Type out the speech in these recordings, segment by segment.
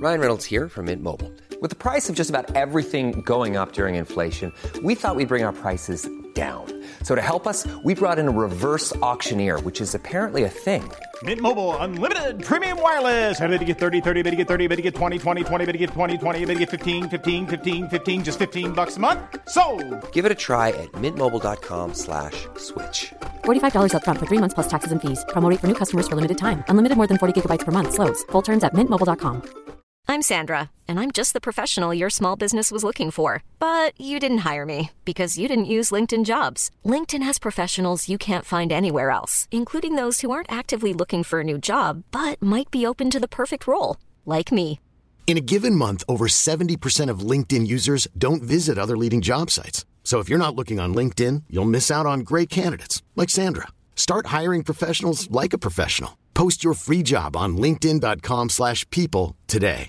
Ryan Reynolds here from Mint Mobile. With the price of just about everything going up during inflation, we thought we'd bring our prices down. So to help us, we brought in a reverse auctioneer, which is apparently a thing. Mint Mobile Unlimited Premium Wireless. How to get 30, 30, bit to get 30, bit to get 20, 20, 20, bit to get 20, 20, bit to get 15, 15, 15, 15, just $15 a month? Sold! Give it a try at mintmobile.com/switch. $45 up front for 3 months plus taxes and fees. Promo rate for new customers for limited time. Unlimited more than 40 gigabytes per month. Slows full terms at mintmobile.com. I'm Sandra, and I'm just the professional your small business was looking for. But you didn't hire me because you didn't use LinkedIn Jobs. LinkedIn has professionals you can't find anywhere else, including those who aren't actively looking for a new job, but might be open to the perfect role, like me. In a given month, over 70% of LinkedIn users don't visit other leading job sites. So if you're not looking on LinkedIn, you'll miss out on great candidates like Sandra. Start hiring professionals like a professional. Post your free job on linkedin.com/people today.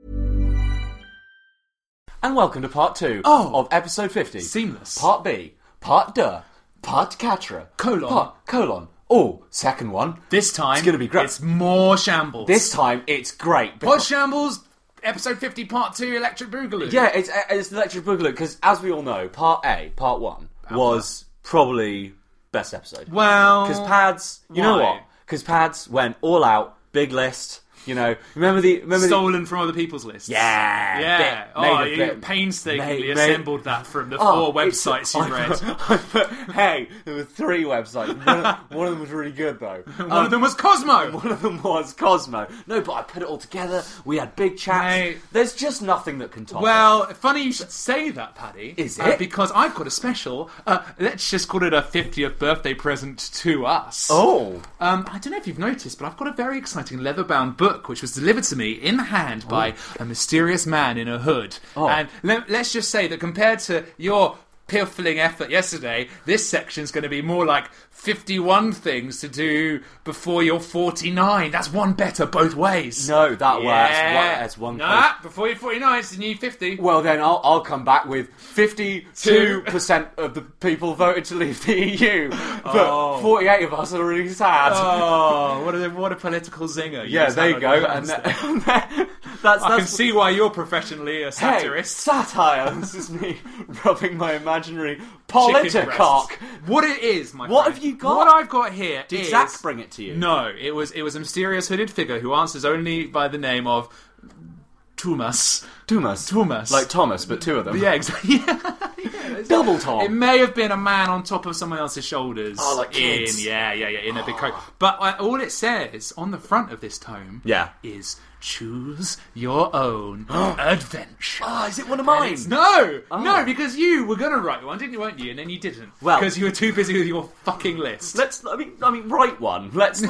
And welcome to part 2 of episode 50. Seamless. Part B, part D, part Catra. Colon. Oh, second one. This time, it's going to be great. It's more shambles. This time, it's great. Pod Shambles, episode 50, part 2, Electric Boogaloo. Yeah, it's Electric Boogaloo, because as we all know, part A, part 1, was probably best episode. Well, because Pads, you know what? Because Pads went all out, big list. You know, remember stolen from other people's lists. Yeah. You painstakingly assembled that from the 4 websites you read. Hey, there were 3 websites. One of them was really good though. One of them was Cosmo. No, but I put it all together. We had big chats. Mate. There's just nothing that can top it. Well, funny you should say that, Paddy. Is it? Because I've got a special. Let's just call it a 50th birthday present to us. Oh. I don't know if you've noticed, but I've got a very exciting leather-bound book which was delivered to me in the hand by a mysterious man in a hood. And let's just say that compared to your piffling effort yesterday, this section's going to be more like 51 things to do before you're 49. That's one better both ways. No, that's one. Before you're 49, it's the new 50. Well, then I'll come back with 52% of the people voted to leave the EU, but 48 of us are really sad. Oh, what a political zinger! Yeah, there you go. And that's I can see why you're professionally a satirist. Hey, satire. This is me rubbing my imaginary politicock. What it is, my friend. What have you got? What I've got here Did Zach bring it to you? No, it was a mysterious hooded figure who answers only by the name of Thomas. Like Thomas, but 2 of them. Yeah, exactly. Double Tom. It may have been a man on top of someone else's shoulders. Oh, like kids. In a big coat. But all it says on the front of this tome is choose your own adventure. Oh, is it one of mine? No, because you were going to write one, weren't you? And then you didn't. Well, because you were too busy with your fucking list. I mean, write one.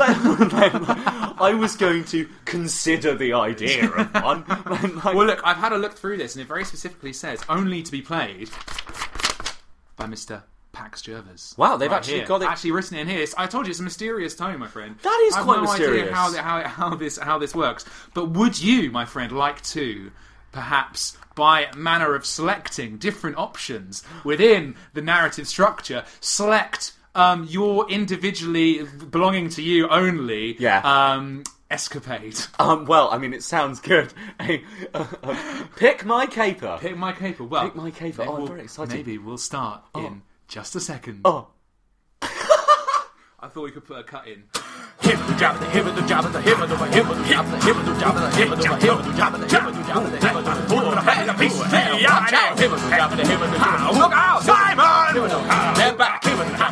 I was going to consider the idea of one. Well, look, I've had a look through this, and it very specifically says only to be played by Mr. Pax Jervis. Wow, they've actually got it. Actually written in here. I told you it's a mysterious tome, my friend. That is quite mysterious. I have no idea how this works. But would you, my friend, like to perhaps, by manner of selecting different options within the narrative structure, select your individually belonging to you only escapade? Well, I mean, it sounds good. Pick my caper. Pick my caper. Well, pick my caper. I'm very excited. Maybe we'll start in just a second. Oh. I thought we could put a cut in. Look out, Simon! Get back!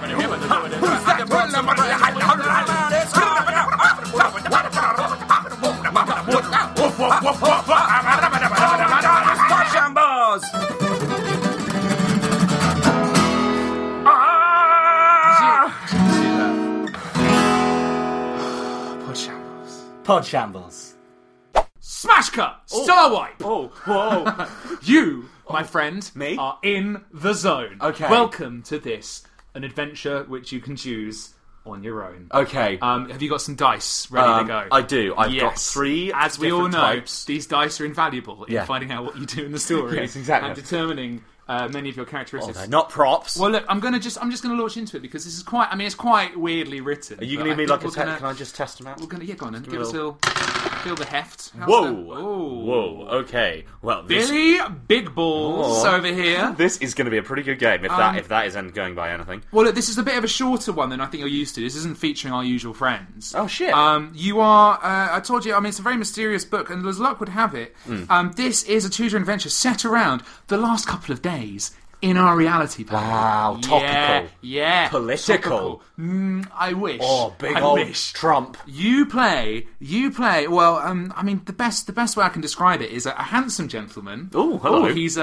Pod Shambles. Smash cut! Star wipe! Oh, whoa. You, my friend, me? are in the zone. Okay. Welcome to this, an adventure which you can choose on your own. Okay. Have you got some dice ready to go? I do. I've got 3 As we all know, types. These dice are invaluable in finding out what you do in the story. Yes, exactly. And determining many of your characteristics. They're not props. Well, look, I'm just going to launch into it because this is quite. I mean, it's quite weirdly written. Are you going to give me like a test? Can I just test them out? We're going to go on and give us a little. Feel the heft. How's Whoa! that? Ooh. Whoa! Okay. Well, this... Billy Big Balls over here. This is going to be a pretty good game if that isn't going by anything. Well, look, this is a bit of a shorter one than I think you're used to. This isn't featuring our usual friends. Oh shit! You are. I told you. I mean, it's a very mysterious book, and as luck would have it, this is a choose your own adventure set around the last couple of days in our reality. Wow, topical. Yeah. Political. I wish. Oh, big I old wish. Trump. You play. Well, I mean, the best way I can describe it is a handsome gentleman. Oh, hello. He's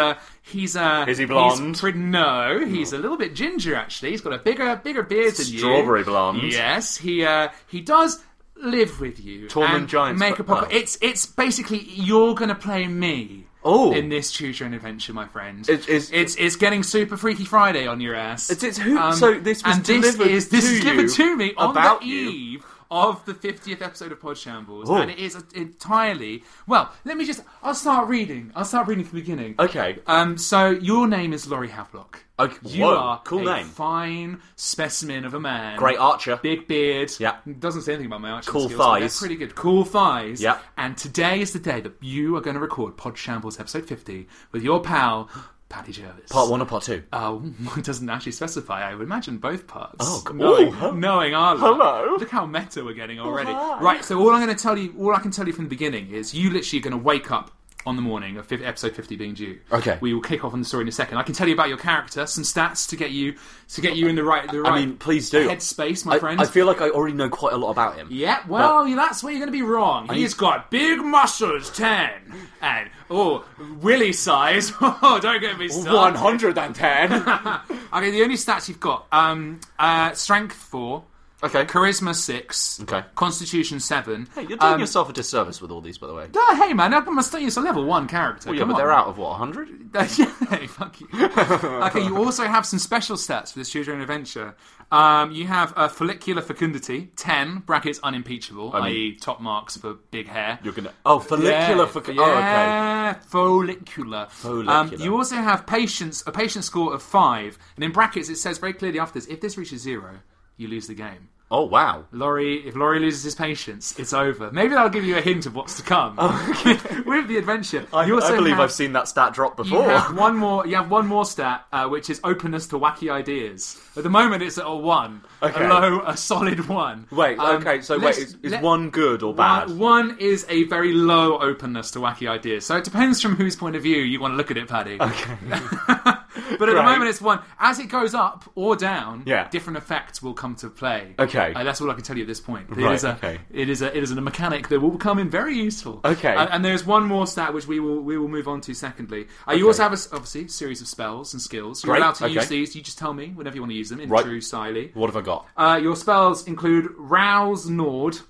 Is he blonde? No, he's a little bit ginger. Actually, he's got a bigger beard than you. Strawberry blonde. Yes, he does live with you. Tormund Giants. Make a proper. It's basically you're going to play me. Oh. In this Choose Your Own Adventure, my friend. It's getting Super Freaky Friday on your ass. So this was delivered to me on about the you. eve of the 50th episode of Pod Shambles, Oh. and it is entirely... Well, I'll start reading from the beginning. Okay. So your name is Laurie Havelock. Okay. You Whoa, are cool a name. fine specimen of a man. Great archer. Big beard. Yeah. Doesn't say anything about my archery Cool skills, but they're thighs. pretty good. Cool thighs. Yeah. And today is the day that you are going to record Pod Shambles episode 50 with your pal, Paddy Jervis. Part 1 or part 2? It doesn't actually specify. I would imagine both parts. Oh, cool. Knowing our luck. Hello. Look how meta we're getting already. hi. Right, so all I can tell you from the beginning is you literally are going to wake up on the morning of episode 50 being due. Okay. We will kick off on the story in a second. I can tell you about your character, some stats to get you in the right I mean, please do. headspace, my friend. I feel like I already know quite a lot about him. Yeah, well, that's where you're going to be wrong. He's got big muscles, 10, and, willy size. Oh, don't get me started. 110. Okay, the only stats you've got, strength 4, Okay. charisma 6, Okay. constitution 7. Hey, you're doing yourself a disservice with all these, by the way. Hey, man, it's a level 1 character. Well, yeah, Come but on. they're out of, 100? Hey, fuck you. Okay, you also have some special stats for this Choose Your Own Adventure. You have follicular fecundity, 10, brackets unimpeachable, i.e. top marks for big hair. You're gonna... Oh, follicular fecundity. Oh, okay. Yeah, follicular. Follicular. You also have a patience score of 5, and in brackets it says very clearly after this, if this reaches 0, you lose the game. Oh, wow. If Laurie loses his patience, it's over. Maybe that'll give you a hint of what's to come. With the adventure. I believe I've seen that stat drop before. You have one more stat, which is openness to wacky ideas. At the moment, it's at a 1. Okay. A solid 1. Wait, is 1 good or bad? 1 is a very low openness to wacky ideas. So it depends from whose point of view you want to look at it, Paddy. Okay. But at the moment, it's 1. As it goes up or down, Yeah. different effects will come to play. Okay. That's all I can tell you at this point. Right, okay. It is a mechanic that will come in very useful. Okay. And there's one more stat which we will move on to secondly. You also have obviously a series of spells and skills. You're Great, allowed to use okay. these. You just tell me whenever you want to use them in Right. true style. What have I got? Your spells include Rouse Nord.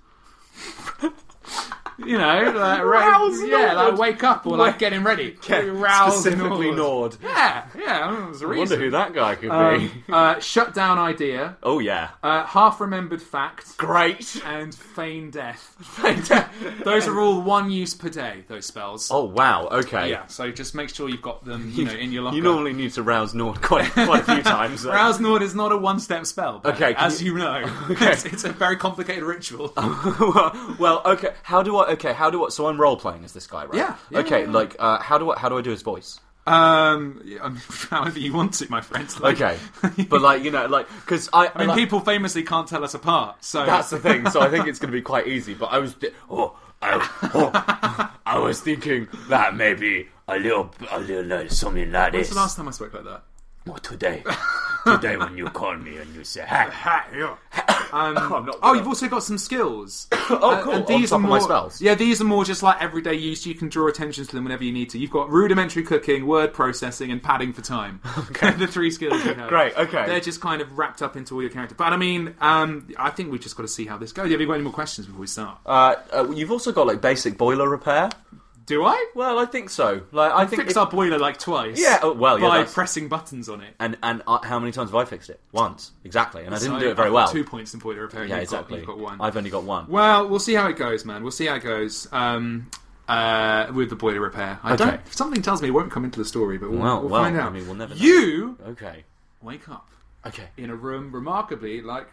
You know, like Rouse yeah, Nord. like wake up or like getting ready. Rouse Specifically Nord. Yeah, there's a I reason. wonder who that guy could be. Shutdown idea. Oh, yeah. Half remembered fact. Great. And feign death. Those are all 1 use per day, those spells. Oh, wow. Okay. Yeah, so just make sure you've got them, in your locker. You normally need to rouse Nord quite a few times. Rouse Nord is not a one-step spell. Okay, as you know. Okay. It's a very complicated ritual. well, okay. How do I? So I'm role playing as this guy, right? Yeah. Okay. Like, how do I do his voice? However you want it, my friend. Okay, but because I mean, people famously can't tell us apart. So that's the thing. So I think it's going to be quite easy. But I was, I was thinking that maybe a little something like this. When's the last time I spoke like that? Well, today when you call me and you say hi. You've also got some skills. Oh, cool. And these On top are more, of my spells. Yeah, these are more just like everyday use. You can draw attention to them whenever you need to. You've got rudimentary cooking, word processing, and padding for time. Okay. The 3 skills you have. Great, okay. They're just kind of wrapped up into all your character. But I mean, I think we've just got to see how this goes. Have you got any more questions before we start? You've also got like basic boiler repair. Do I? Well, I think so. Like, I think fixed our boiler like twice. Yeah. By pressing buttons on it. And how many times have I fixed it? Once, exactly. And I didn't do it very I've well. got 2 points in boiler repair. Yeah, exactly. You've got 1. I've only got 1. Well, we'll see how it goes, man. We'll see how it goes. With the boiler repair, something tells me it won't come into the story, but we'll find out. I mean, we'll never know. You wake up in in a room remarkably like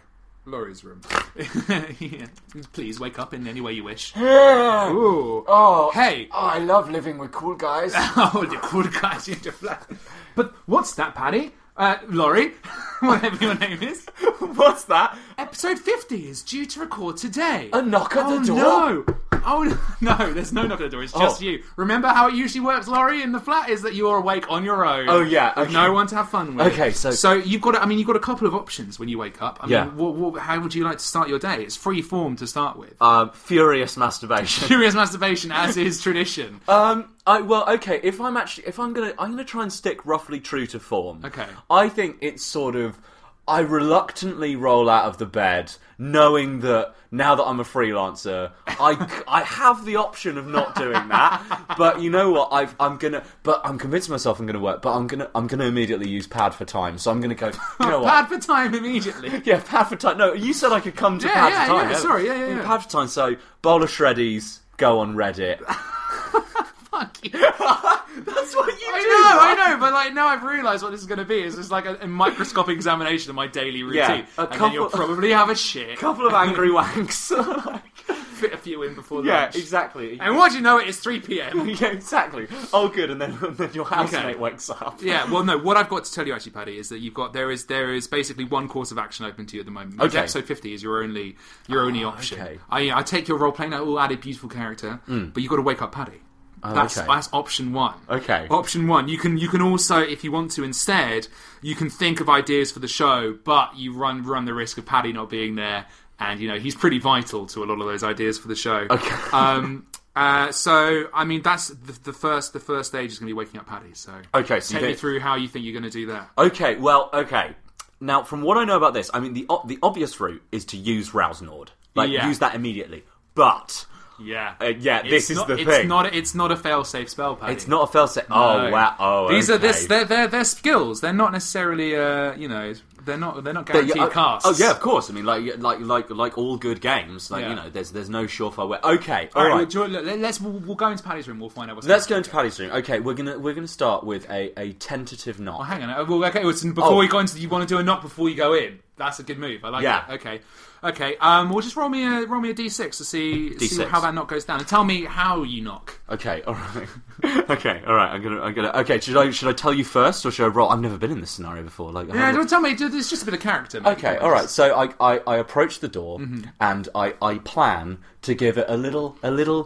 Laurie's room. Yeah. Please wake up in any way you wish. Ooh. Oh, hey. Oh, I love living with cool guys. Oh, the cool guys in the flat. But what's that, Paddy? Laurie, whatever your name is. What's that? Episode 50 is due to record today. A knock at the door? No. Oh, no, there's no knock at the door. It's just you. Remember how it usually works, Laurie, in the flat, is that you're awake on your own. Oh, yeah. With no one to have fun with. Okay, So you've got a couple of options when you wake up. I mean, how would you like to start your day? It's free form to start with. Furious masturbation. Furious masturbation, as is tradition. Okay. If I'm gonna try and stick roughly true to form. Okay. I think it's sort of, I reluctantly roll out of the bed, knowing that now that I'm a freelancer, I have the option of not doing that. But you know what? I'm convincing myself I'm gonna work. But I'm gonna immediately use pad for time. So I'm gonna go. You know what? Pad for time immediately. Yeah, pad for time. No, you said I could come to pad for time. Yeah, sorry, yeah. Pad for time. So bowl of shreddies. Go on Reddit. Fuck you. That's what you do. I know, but now I've realised what this is going to be. It's just like a microscopic examination of my daily routine. Yeah, then you'll probably have a shit. Couple of angry wanks. Fit a few in before lunch. Yeah, exactly. And what do you know, it is 3 p.m. Yeah, exactly. Oh, good, and then your housemate wakes up. Yeah, well, no, what I've got to tell you, actually, Paddy, is that there is basically one course of action open to you at the moment. Okay. Episode 50 is your only option. Okay. I take your role-playing, all added beautiful character, but you've got to wake up Paddy. That's option one. Okay. Option one. You can also, if you want to, instead, you can think of ideas for the show, but you run the risk of Paddy not being there, and he's pretty vital to a lot of those ideas for the show. Okay. So I mean, that's the first stage is going to be waking up Paddy. So okay, so take me through how you think you're going to do that. Okay. Well, okay. Now, from what I know about this, I mean, the obvious route is to use Rouse Nord, use that immediately, but. This is the thing. It's not a fail-safe spell, Paddy. It's not a fail-safe. Oh, wow. Oh, these are they're skills. They're not necessarily they're not guaranteed casts. Oh yeah, of course. I mean, like all good games, there's no surefire way. Okay, all right. We'll go into Paddy's room. We'll find out what's. Let's go into Paddy's room. Okay, we're gonna start with a tentative knock. Oh, hang on. Well, okay. Before we go into, you want to do a knock before you go in. That's a good move. I like it. Okay. Well, just roll me a d6 to see how that knock goes down, and tell me how you knock. Okay. All right. I'm gonna. Okay. Should I tell you first, or should I roll? I've never been in this scenario before. Don't tell me. It's just a bit of character. Okay. All right. So I approach the door, and I plan to give it a little.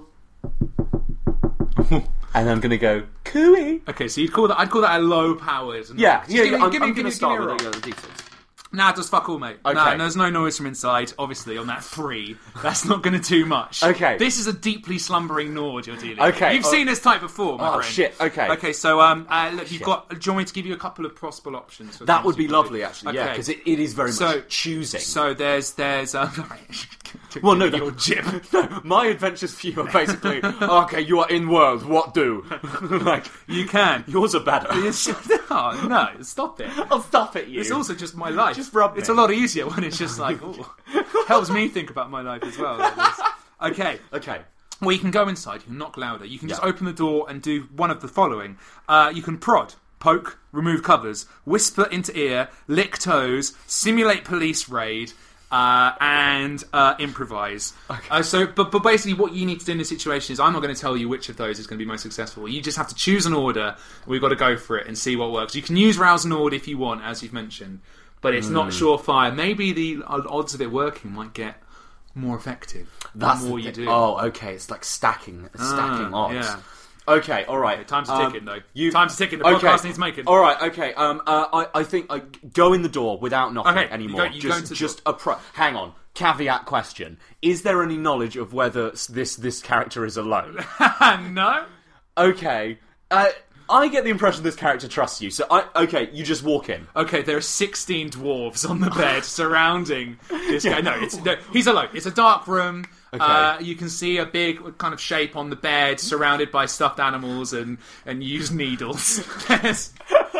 And I'm gonna go cooey. Okay. So I'd call that a low powered. Yeah. I'm gonna start with a d6. Nah, just fuck all, mate. Okay. Nah, there's no noise from inside, obviously, on that 3. That's not going to do much. Okay. This is a deeply slumbering Nord you're dealing with. Okay. You've seen this type before, my friend. Oh, shit, okay. Okay, so, look, you've got... Do you want me to give you a couple of possible options? That would be lovely, actually, yeah, because it is very much choosing. So there's well, no, your jib. No, my adventures for you are basically, okay, you are in world, what do? You can. Yours are better. Oh, no, stop it. I'll stop it, you. It's also just my life. Just rub me. It's a lot easier when it's just like, ooh. Helps me think about my life as well. Okay. Well, you can go inside, you can knock louder, you can just open the door and do one of the following. You can prod, poke, remove covers, whisper into ear, lick toes, simulate police raid, and improvise. Okay. But basically what you need to do in this situation is, I'm not going to tell you which of those is going to be most successful. You just have to choose an order. We've got to go for it and see what works. You can use Rouse Nord if you want, as you've mentioned, but it's not surefire. Maybe the odds of it working might get more effective the more you do. Oh, okay. It's like stacking odds. Yeah. Okay, all right. Okay, time's ticking, though. Time's ticking. The podcast needs making. All right, okay. I think go in the door without knocking anymore. Hang on. Caveat question: is there any knowledge of whether this character is alone? No. Okay. I get the impression this character trusts you, so you just walk in. Okay, there are 16 dwarves on the bed surrounding this guy. No, he's alone. It's a dark room. Okay. You can see a big kind of shape on the bed, surrounded by stuffed animals and used needles. There's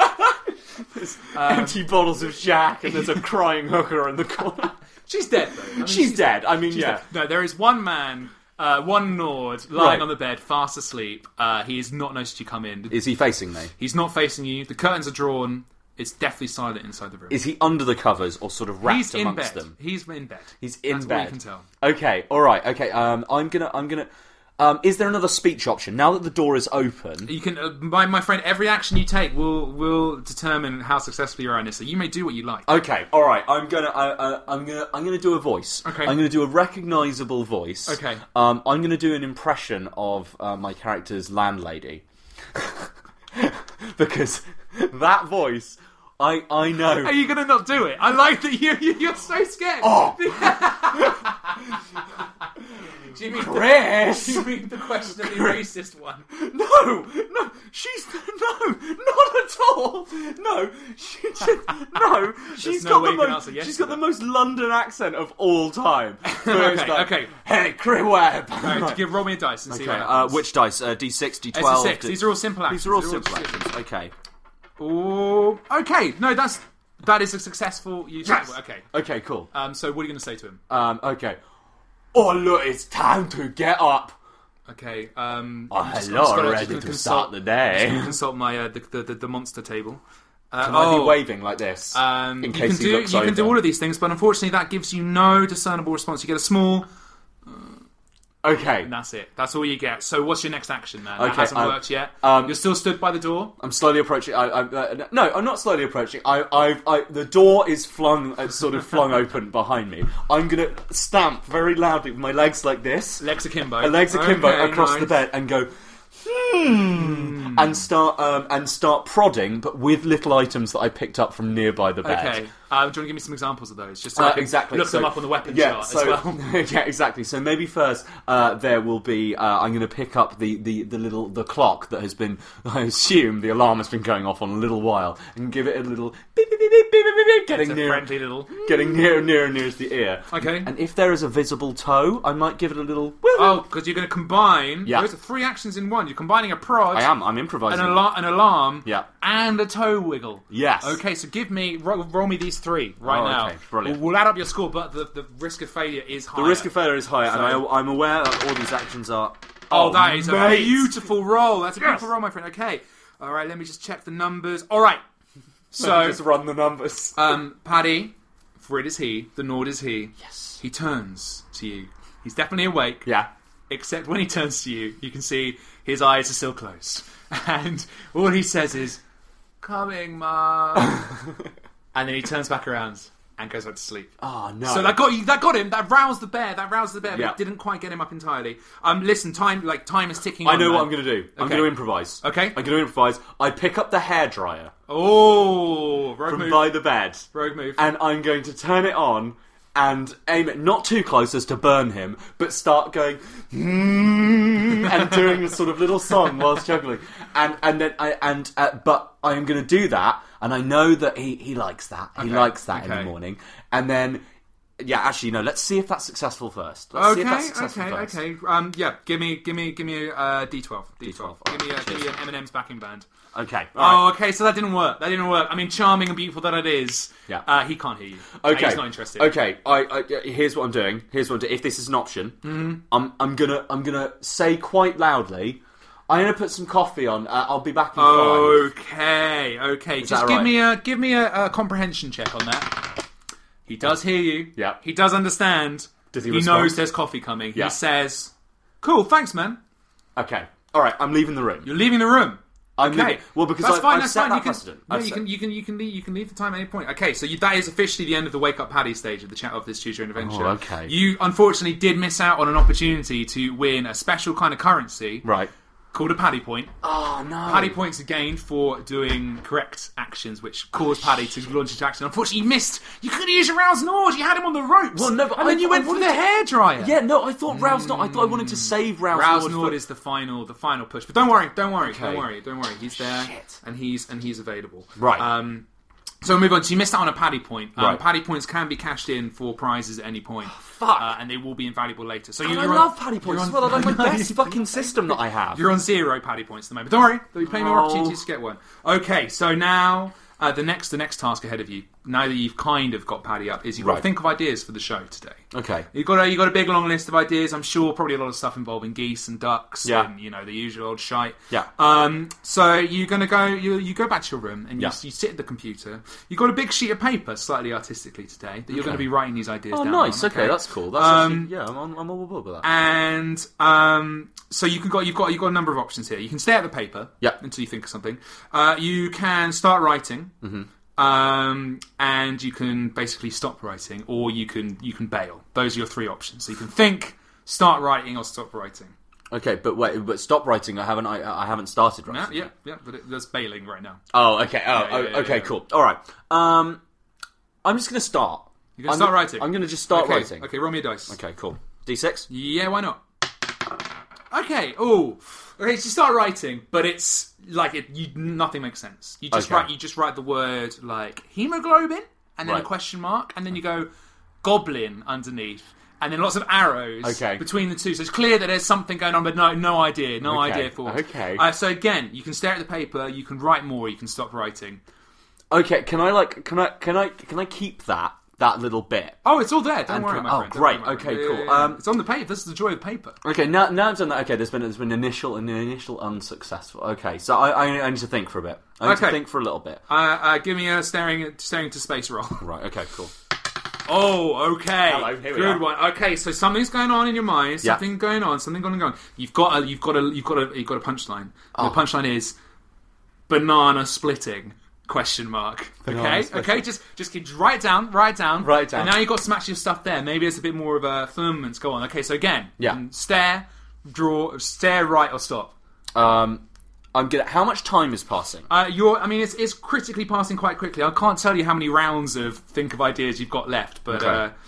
empty bottles of Jack, and there's a crying hooker in the corner. She's dead, though. I mean, she's dead. I mean, yeah. Dead. No, there is one man... one Nord lying on the bed, fast asleep. He has not noticed you come in. Is he facing me? He's not facing you. The curtains are drawn. It's definitely silent inside the room. Is he under the covers or sort of wrapped amongst them? He's in bed. He's in That's bed. All you can tell. Okay, all right. Okay, I'm gonna. Is there another speech option now that the door is open? You can, my friend. Every action you take will determine how successful you are in this. So you may do what you like. Okay, all right. I'm gonna do a voice. Okay. I'm gonna do a recognisable voice. Okay. I'm gonna do an impression of my character's landlady, because that voice. I know. Are you going to not do it? I like that you're so scared. Oh. Do you mean Chris? Do you mean the questionably racist one? No, she's not at all. No, she's no way you can answer yes she's to got the that. most London accent of all time. Okay. Hey, Chris Webb. Right, roll me a dice and see what Okay, happens. which dice? D6, D12. It's a 6. These are all simple actions. These are all simple actions. Okay. Oh, okay. No, that is a successful use. Yes. Okay. Okay, cool. So what are you going to say to him? Okay. Oh, look, it's time to get up. Okay. Hello, ready to start the day. I'm just consult my the monster table. Can I be waving like this? In case he looks over? You can do all of these things, but unfortunately that gives you no discernible response. You get a small... Okay. And that's it. That's all you get. So what's your next action, man? Okay, That hasn't worked yet. You're still stood by the door? I'm slowly approaching. No, I'm not slowly approaching. The door is sort of flung open behind me. I'm gonna stamp very loudly with my legs like this. Legs akimbo. Legs akimbo across nice. the bed and go... and start prodding, but with little items that I picked up from nearby the bed. Okay. Do you want to give me some examples of those? Just so I can exactly. look them up on the weapon chart as well. Yeah, exactly. So maybe first there will be. I'm going to pick up the clock that has been. I assume the alarm has been going off on a little while, and give it a little beep beep beep beep beep beep, beep getting near, friendly little, getting nearer and nearer to the ear. Okay. And if there is a visible toe, I might give it a little. Oh, because you're going to combine. Yeah. Those are 3 actions in one. You're combining a prod. I am. I'm improvising. An alarm. Yeah. And a toe wiggle. Yes. Okay, so roll me these 3 right now. Okay, brilliant. We'll add up your score, but the risk of failure is higher. The risk of failure is higher, So- and I'm aware that all these actions are. Oh, that is mate. a beautiful roll. That's a beautiful roll, my friend. Okay. All right, let me just check the numbers. All right. So, just run the numbers. Paddy, for it is he, the Nord is he. Yes. He turns to you. He's definitely awake. Yeah. Except when he turns to you, you can see his eyes are still closed. And all he says is, "Coming, Mum." And then he turns back around and goes back to sleep. Oh, no. So that got you. That got him. That roused the bear. Yeah. But it didn't quite get him up entirely. Listen, time is ticking. I know what I'm going to do. I'm Okay. going to improvise. Okay. I'm going to improvise. I pick up the hairdryer Oh, rogue from move. by the bed. Rogue move. And I'm going to turn it on and aim it not too close as to burn him, but start going and doing a sort of little song whilst juggling. But I am going to do that, and I know that he likes that. He likes that in the morning. And then, yeah, actually, no. Let's see if that's successful first. Let's see if that's successful first. Okay. Yeah, give me a D12. D12. Give me an M&M's backing band. Okay. Oh, okay. So that didn't work. I mean, charming and beautiful that it is. Yeah. He can't hear you. Okay. He's not interested. Okay. Here's what I'm doing. If this is an option, I'm gonna say quite loudly. I'm gonna put some coffee on. I'll be back in 5. Okay. Is Just that give me a comprehension check on that. He does hear you. Yeah. He does understand. Does he He respond? knows there's coffee coming. Yeah. He says, "Cool, thanks, man." Okay. All right. I'm leaving the room. You're leaving the room. I'm Okay. leaving. Well, because that's I've fine. That's set fine. that You can, precedent. no, I've you set- can leave the time at any point. Okay, so that is officially the end of the Wake Up Paddy stage of the chat of this Choose Your Own Adventure. Oh, okay. You unfortunately did miss out on an opportunity to win a special kind of currency Right. called a Paddy Point. Oh no. Paddy points are gained for doing correct actions, which caused Paddy to launch into action. Unfortunately, you missed. You couldn't use your Rouse Nord. You had him on the ropes. Well, no, but and then you went for the hairdryer. Yeah. No. I thought Rouse Nord. I thought I wanted to save Rouse Rouse Nord. Nord is the final push. But don't worry. Okay. Don't worry. He's there, Shit. and he's available. Right. So we'll move on. So you missed out on a Paddy Point. Right. Paddy Points can be cashed in for prizes at any point. Fuck. And they will be invaluable later. So God, you're I on- love Paddy Points you're as well. I like my best fucking system that I have. You're on 0 Paddy Points at the moment. Don't worry. There'll be plenty more Oh. opportunities to get one. Okay, so now the next task ahead of you now that you've kind of got Paddy up, is you've got to think of ideas for the show today. Okay. You've got a big long list of ideas. I'm sure probably a lot of stuff involving geese and ducks and the usual old shite. Yeah. So you're gonna go. You go back to your room and you sit at the computer. You've got a big sheet of paper, slightly artistically today, that you're going to be writing these ideas down. Oh, nice. on, okay, that's cool. That's actually, I'm all aboard with that. And so you've got a number of options here. You can stay at the paper until you think of something. You can start writing. Mm-hmm. And you can basically stop writing, or you can bail. Those are your three options. So you can think, start writing, or stop writing. Okay, but stop writing. I haven't started writing. Yeah. But there's bailing right now. Oh, okay. Okay, cool. All right. I'm just going to start. You're going to start writing. I'm going to just start writing. Okay, roll me a dice. Okay, cool. D6. Yeah, why not? Okay. Oh. Okay, so you start writing, but it's like nothing makes sense. You just write the word like hemoglobin, and then a question mark, and then you go goblin underneath, and then lots of arrows between the two. So it's clear that there's something going on, but no idea for it. Okay. So again, you can stare at the paper, you can write more, you can stop writing. Okay, can I keep that little bit? Oh, it's all there. Don't worry, my friend. Oh, great. Okay, cool. It's on the paper. This is the joy of paper. Okay, now I've done that. Okay, there's been an initial unsuccessful. Okay, so I need to think for a bit. I need to think for a little bit. Give me a staring into space roll. Right. Okay. Cool. Oh, okay. Hello, here we Good are. one. Okay, so something's going on in your mind. Something going on. You've got a punchline. The punchline is banana splitting. Question mark. Okay. Just write it down. And now you've got some actual stuff there. Maybe there's a bit more of a firmament. Go on. Okay, so again, stare, write, or stop. I'm good. How much time is passing? It's critically passing quite quickly. I can't tell you how many rounds of think of ideas you've got left, but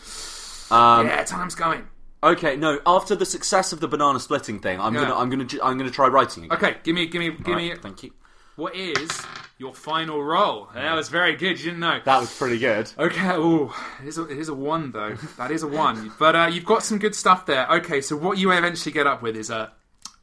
time's going. Okay, no. After the success of the banana splitting thing, I'm gonna try writing again. Okay, give me. Thank you. What is your final roll? That was very good. You didn't know. That was pretty good. Okay. Ooh, it is a 1 though. That is a 1. But you've got some good stuff there. Okay, so what you eventually get up with is as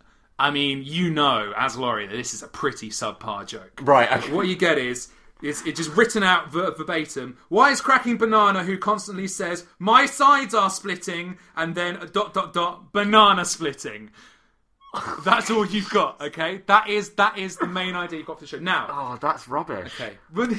Laurie, that this is a pretty subpar joke. Right. Okay. What you get is it's just written out verbatim. Wise cracking banana who constantly says, "My sides are splitting," and then ... banana splitting. That's all you've got, okay? That is the main idea you've got for the show. Now... Oh, that's rubbish. Okay. But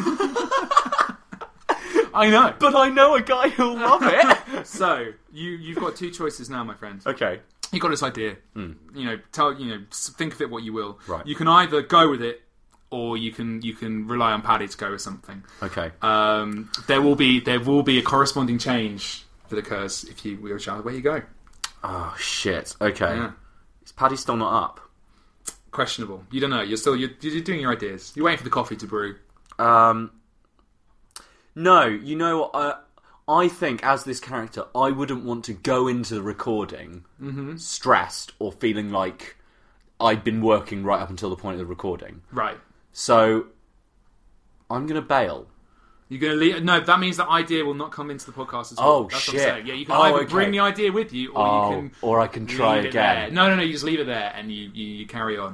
I know. But I know a guy who'll love it. So, you've got two choices now, my friend. Okay. You've got this idea. Think of it what you will. Right. You can either go with it, or you can rely on Paddy to go with something. Okay. There will be a corresponding change that occurs if you which way you go. Oh, shit. Okay. Yeah. Is Paddy still not up? Questionable. You don't know. You're doing your ideas. You're waiting for the coffee to brew. No. I think as this character, I wouldn't want to go into the recording stressed or feeling like I'd been working right up until the point of the recording. Right. So I'm going to bail. You're going to leave? No, that means the idea will not come into the podcast at all. Oh, That's shit. What I'm saying. Yeah, you can either bring the idea with you, or I can try again. No, you just leave it there and you carry on.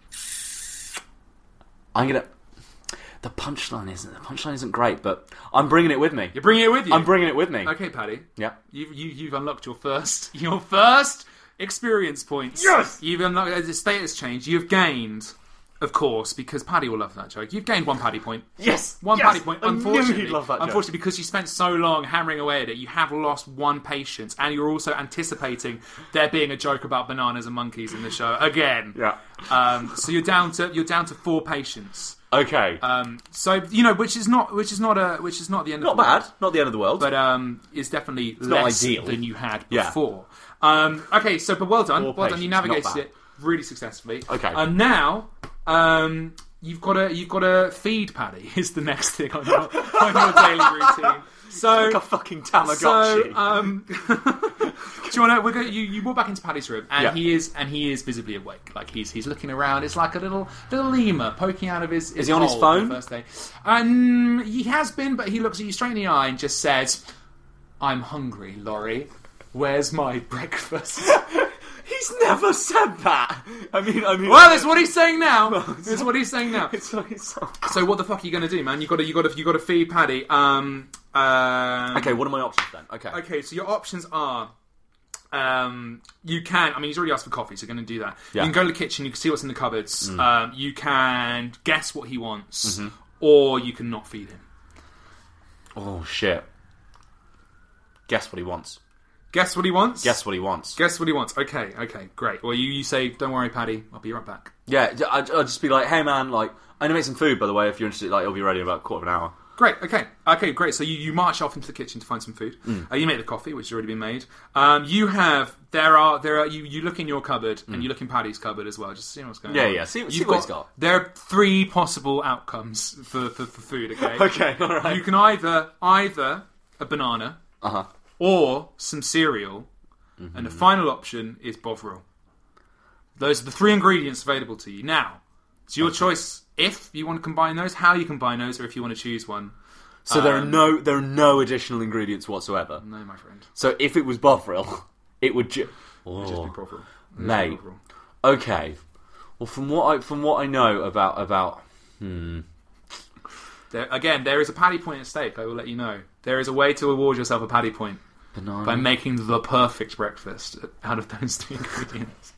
I'm going to... The punchline isn't great, but I'm bringing it with me. You're bringing it with you? I'm bringing it with me. Okay, Paddy. Yeah. You've unlocked your first experience points. Yes! You've unlocked the status change. You've gained... Of course, because Paddy will love that joke. You've gained 1 Paddy point. Yes! Paddy point. Unfortunately, he'd love that joke. Unfortunately, because you spent so long hammering away at it, you have lost 1 patience, and you're also anticipating there being a joke about bananas and monkeys in the show again. Yeah. So you're down to 4 patience. Okay. So which is not the end of the world. Not bad. Not the end of the world. But it's definitely it's less not ideal than you had before. Okay, so but well done. Well done. You navigated it really successfully. Okay. And now you've got to feed Paddy is the next thing on your daily routine. So like a fucking Tamagotchi. Do you want to? You walk back into Paddy's room, and he is visibly awake. Like he's looking around. It's like a little lemur poking out of his. Is he on his phone? The first day. He has been, but he looks at you straight in the eye and just says, "I'm hungry, Laurie. Where's my breakfast?" He He's never said that. I mean. Well, that's what he's saying now. That's what he's saying now. It's like So what the fuck are you going to do, man? You got to feed Paddy. Okay, what are my options then? Okay, so your options are. You can. I mean, he's already asked for coffee, so you're going to do that. Yeah. You can go to the kitchen. You can see what's in the cupboards. You can guess what he wants, or you can not feed him. Oh shit! Guess what he wants. Guess what he wants. Guess what he wants. Guess what he wants. Okay, great. Well, you say, don't worry, Paddy. I'll be right back. Yeah, I'll just be like, hey man, like, I'm gonna make some food, by the way. If you're interested, like, it'll be ready in about a quarter of an hour. Great. Okay, great. So you march off into the kitchen to find some food. You make the coffee, which has already been made. You look in your cupboard and you look in Paddy's cupboard as well, just to see what's going on. Yeah. See what he's got. There are 3 possible outcomes for food. Okay. Okay. All right. You can either a banana, or some cereal, and the final option is Bovril. Those are the 3 ingredients available to you. Now, it's your choice if you want to combine those, how you combine those, or if you want to choose one. So there are no additional ingredients whatsoever. No, my friend. So if it was Bovril, it would just be Bovril. Mate. Okay. Well, from what I know about there is a Paddy point at stake. I will let you know. There is a way to award yourself a Paddy point by making the perfect breakfast out of those 3 ingredients.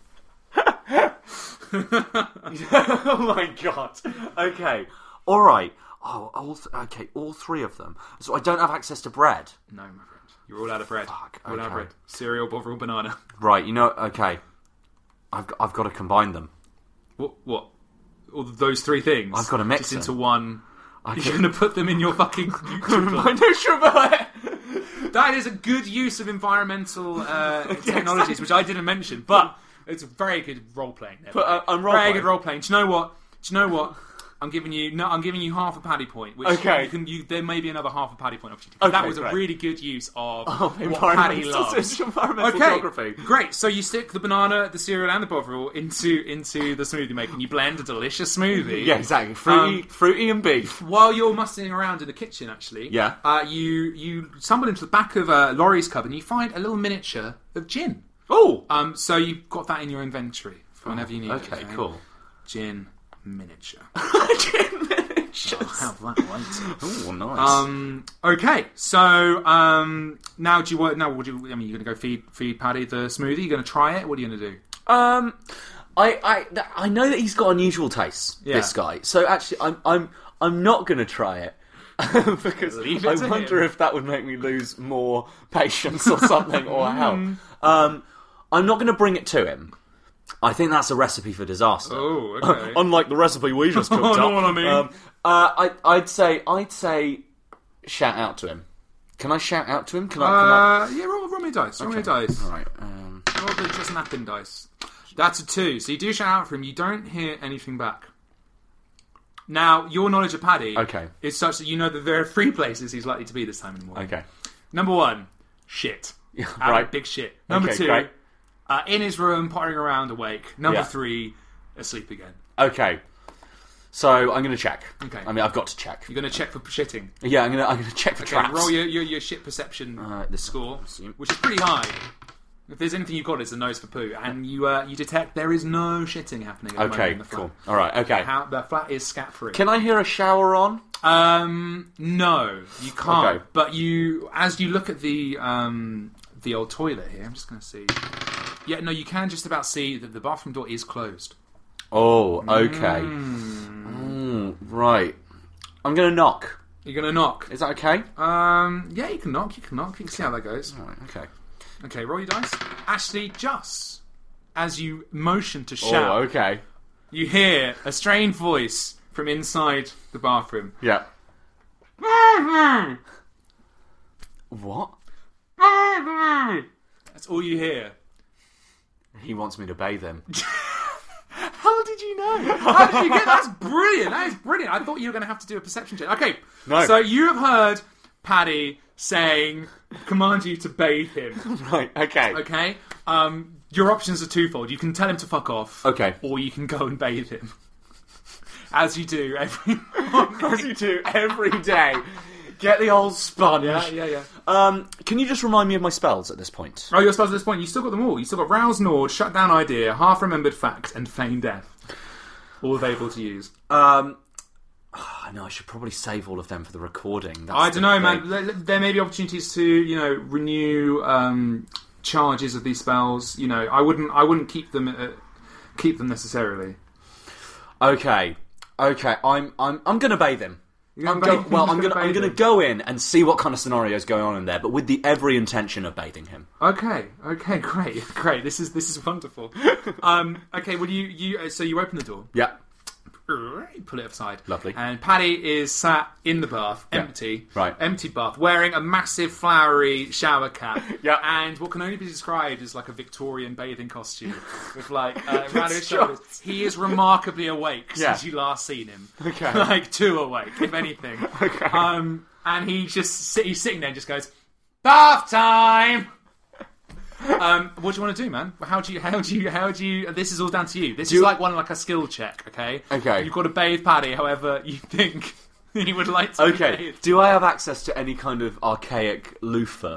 Oh my god. Okay. Alright. All 3 of them. So I don't have access to bread. No, my friend. You're all out of bread. Fuck. All out of bread. Cereal, Bovril, banana. Right, okay. I've got to combine them. What? All those 3 things? I've got to mix them. into one. You're going to put them in your fucking my Nutribullet. That is a good use of environmental technologies, which I didn't mention, but it's a very good role playing. I'm role playing. Very good role playing. Do you know what? I'm giving you half a Paddy point. Which okay. There may be another half a Paddy point opportunity. Okay, that was a really good use of what environmental, Paddy loves. Environmental geography. Great. So you stick the banana, the cereal, and the Bovril into the smoothie maker, and you blend a delicious smoothie. Yeah, exactly. Fruity and beef. While you're mustering around in the kitchen, actually, you stumble into the back of Laurie's cupboard and you find a little miniature of gin. Oh! So you've got that in your inventory for whenever you need it. Okay, cool. Gin miniature. Gin miniature. I'll have that later. Oh, nice. Okay, so now do you want? Now, you're going to go feed Paddy the smoothie? You're going to try it? What are you going to do? I know that he's got unusual tastes. Yeah. This guy. So actually, I'm not going to try it. Because I wonder if that would make me lose more patience or something or help. I'm not going to bring it to him. I think that's a recipe for disaster. Oh, okay. Unlike the recipe we just cooked up. Know what I mean? I'd say shout out to him. Can I shout out to him? Can I? Yeah, roll me dice. Roll me dice. All right. Roll the just napping dice. That's a 2. So you do shout out for him. You don't hear anything back. Now, your knowledge of Paddy is such that you know that there are 3 places he's likely to be this time in the morning. Okay. Number 1, shit. Right. Big shit. Number 2, great. In his room, pottering around awake. Number 3, asleep again. Okay. So I'm going to check. Okay. I mean, I've got to check. You're going to check for shitting. Yeah, I'm going to check for traps. Roll your shit perception score, which is pretty high. If there's anything you've got, it's a nose for poo, and you detect there is no shitting happening at the moment in the flat. Cool. All right, okay. The flat is scat-free. Can I hear a shower on? No, you can't. Okay. But as you look at the old toilet here, I'm just going to see. Yeah, no, you can just about see that the bathroom door is closed. Oh, okay. Right. I'm going to knock. You're going to knock. Is that okay? Yeah, you can knock. You can see how that goes. All right, okay. Okay, roll your dice. Actually, just as you motion to shout, you hear a strange voice from inside the bathroom. Yeah. What? That's all you hear. He wants me to bathe him. How did you know? How did you get that? That's brilliant. That is brilliant. I thought you were going to have to do a perception check. Okay, no. So you have heard Paddy command you to bathe him. Right, okay. Okay? Your options are twofold. You can tell him to fuck off. Okay. Or you can go and bathe him. As you do every morning. As you do every day. Get the old sponge. Yeah. Can you just remind me of my spells at this point? Oh, your spells at this point, you still got them all. You still got Rouse Nord, Shut Down Idea, Half Remembered Fact, and Feign Death. All available to use. I know I should probably save all of them for the recording. I don't know, man. There may be opportunities to, renew charges of these spells. I wouldn't keep them necessarily. Okay. I'm gonna bathe him. I'm gonna go in and see what kind of scenario's going on in there, but with the every intention of bathing him. Okay, great. This is wonderful. Okay, well so you open the door. Yeah. Pull it aside. Lovely. And Paddy is sat in the bath, empty. Right. Empty bath, wearing a massive flowery shower cap. Yeah. And what can only be described as like a Victorian bathing costume with around his shoulders. He is remarkably awake since you last seen him. Okay. Too awake, if anything. Okay. And he's sitting there and just goes, bath time! What do you want to do, man? How do you? This is all down to you. This is like a skill check, okay? Okay. You've got to bathe Paddy however you think he would like to be bathed. Do I have access to any kind of archaic loofah?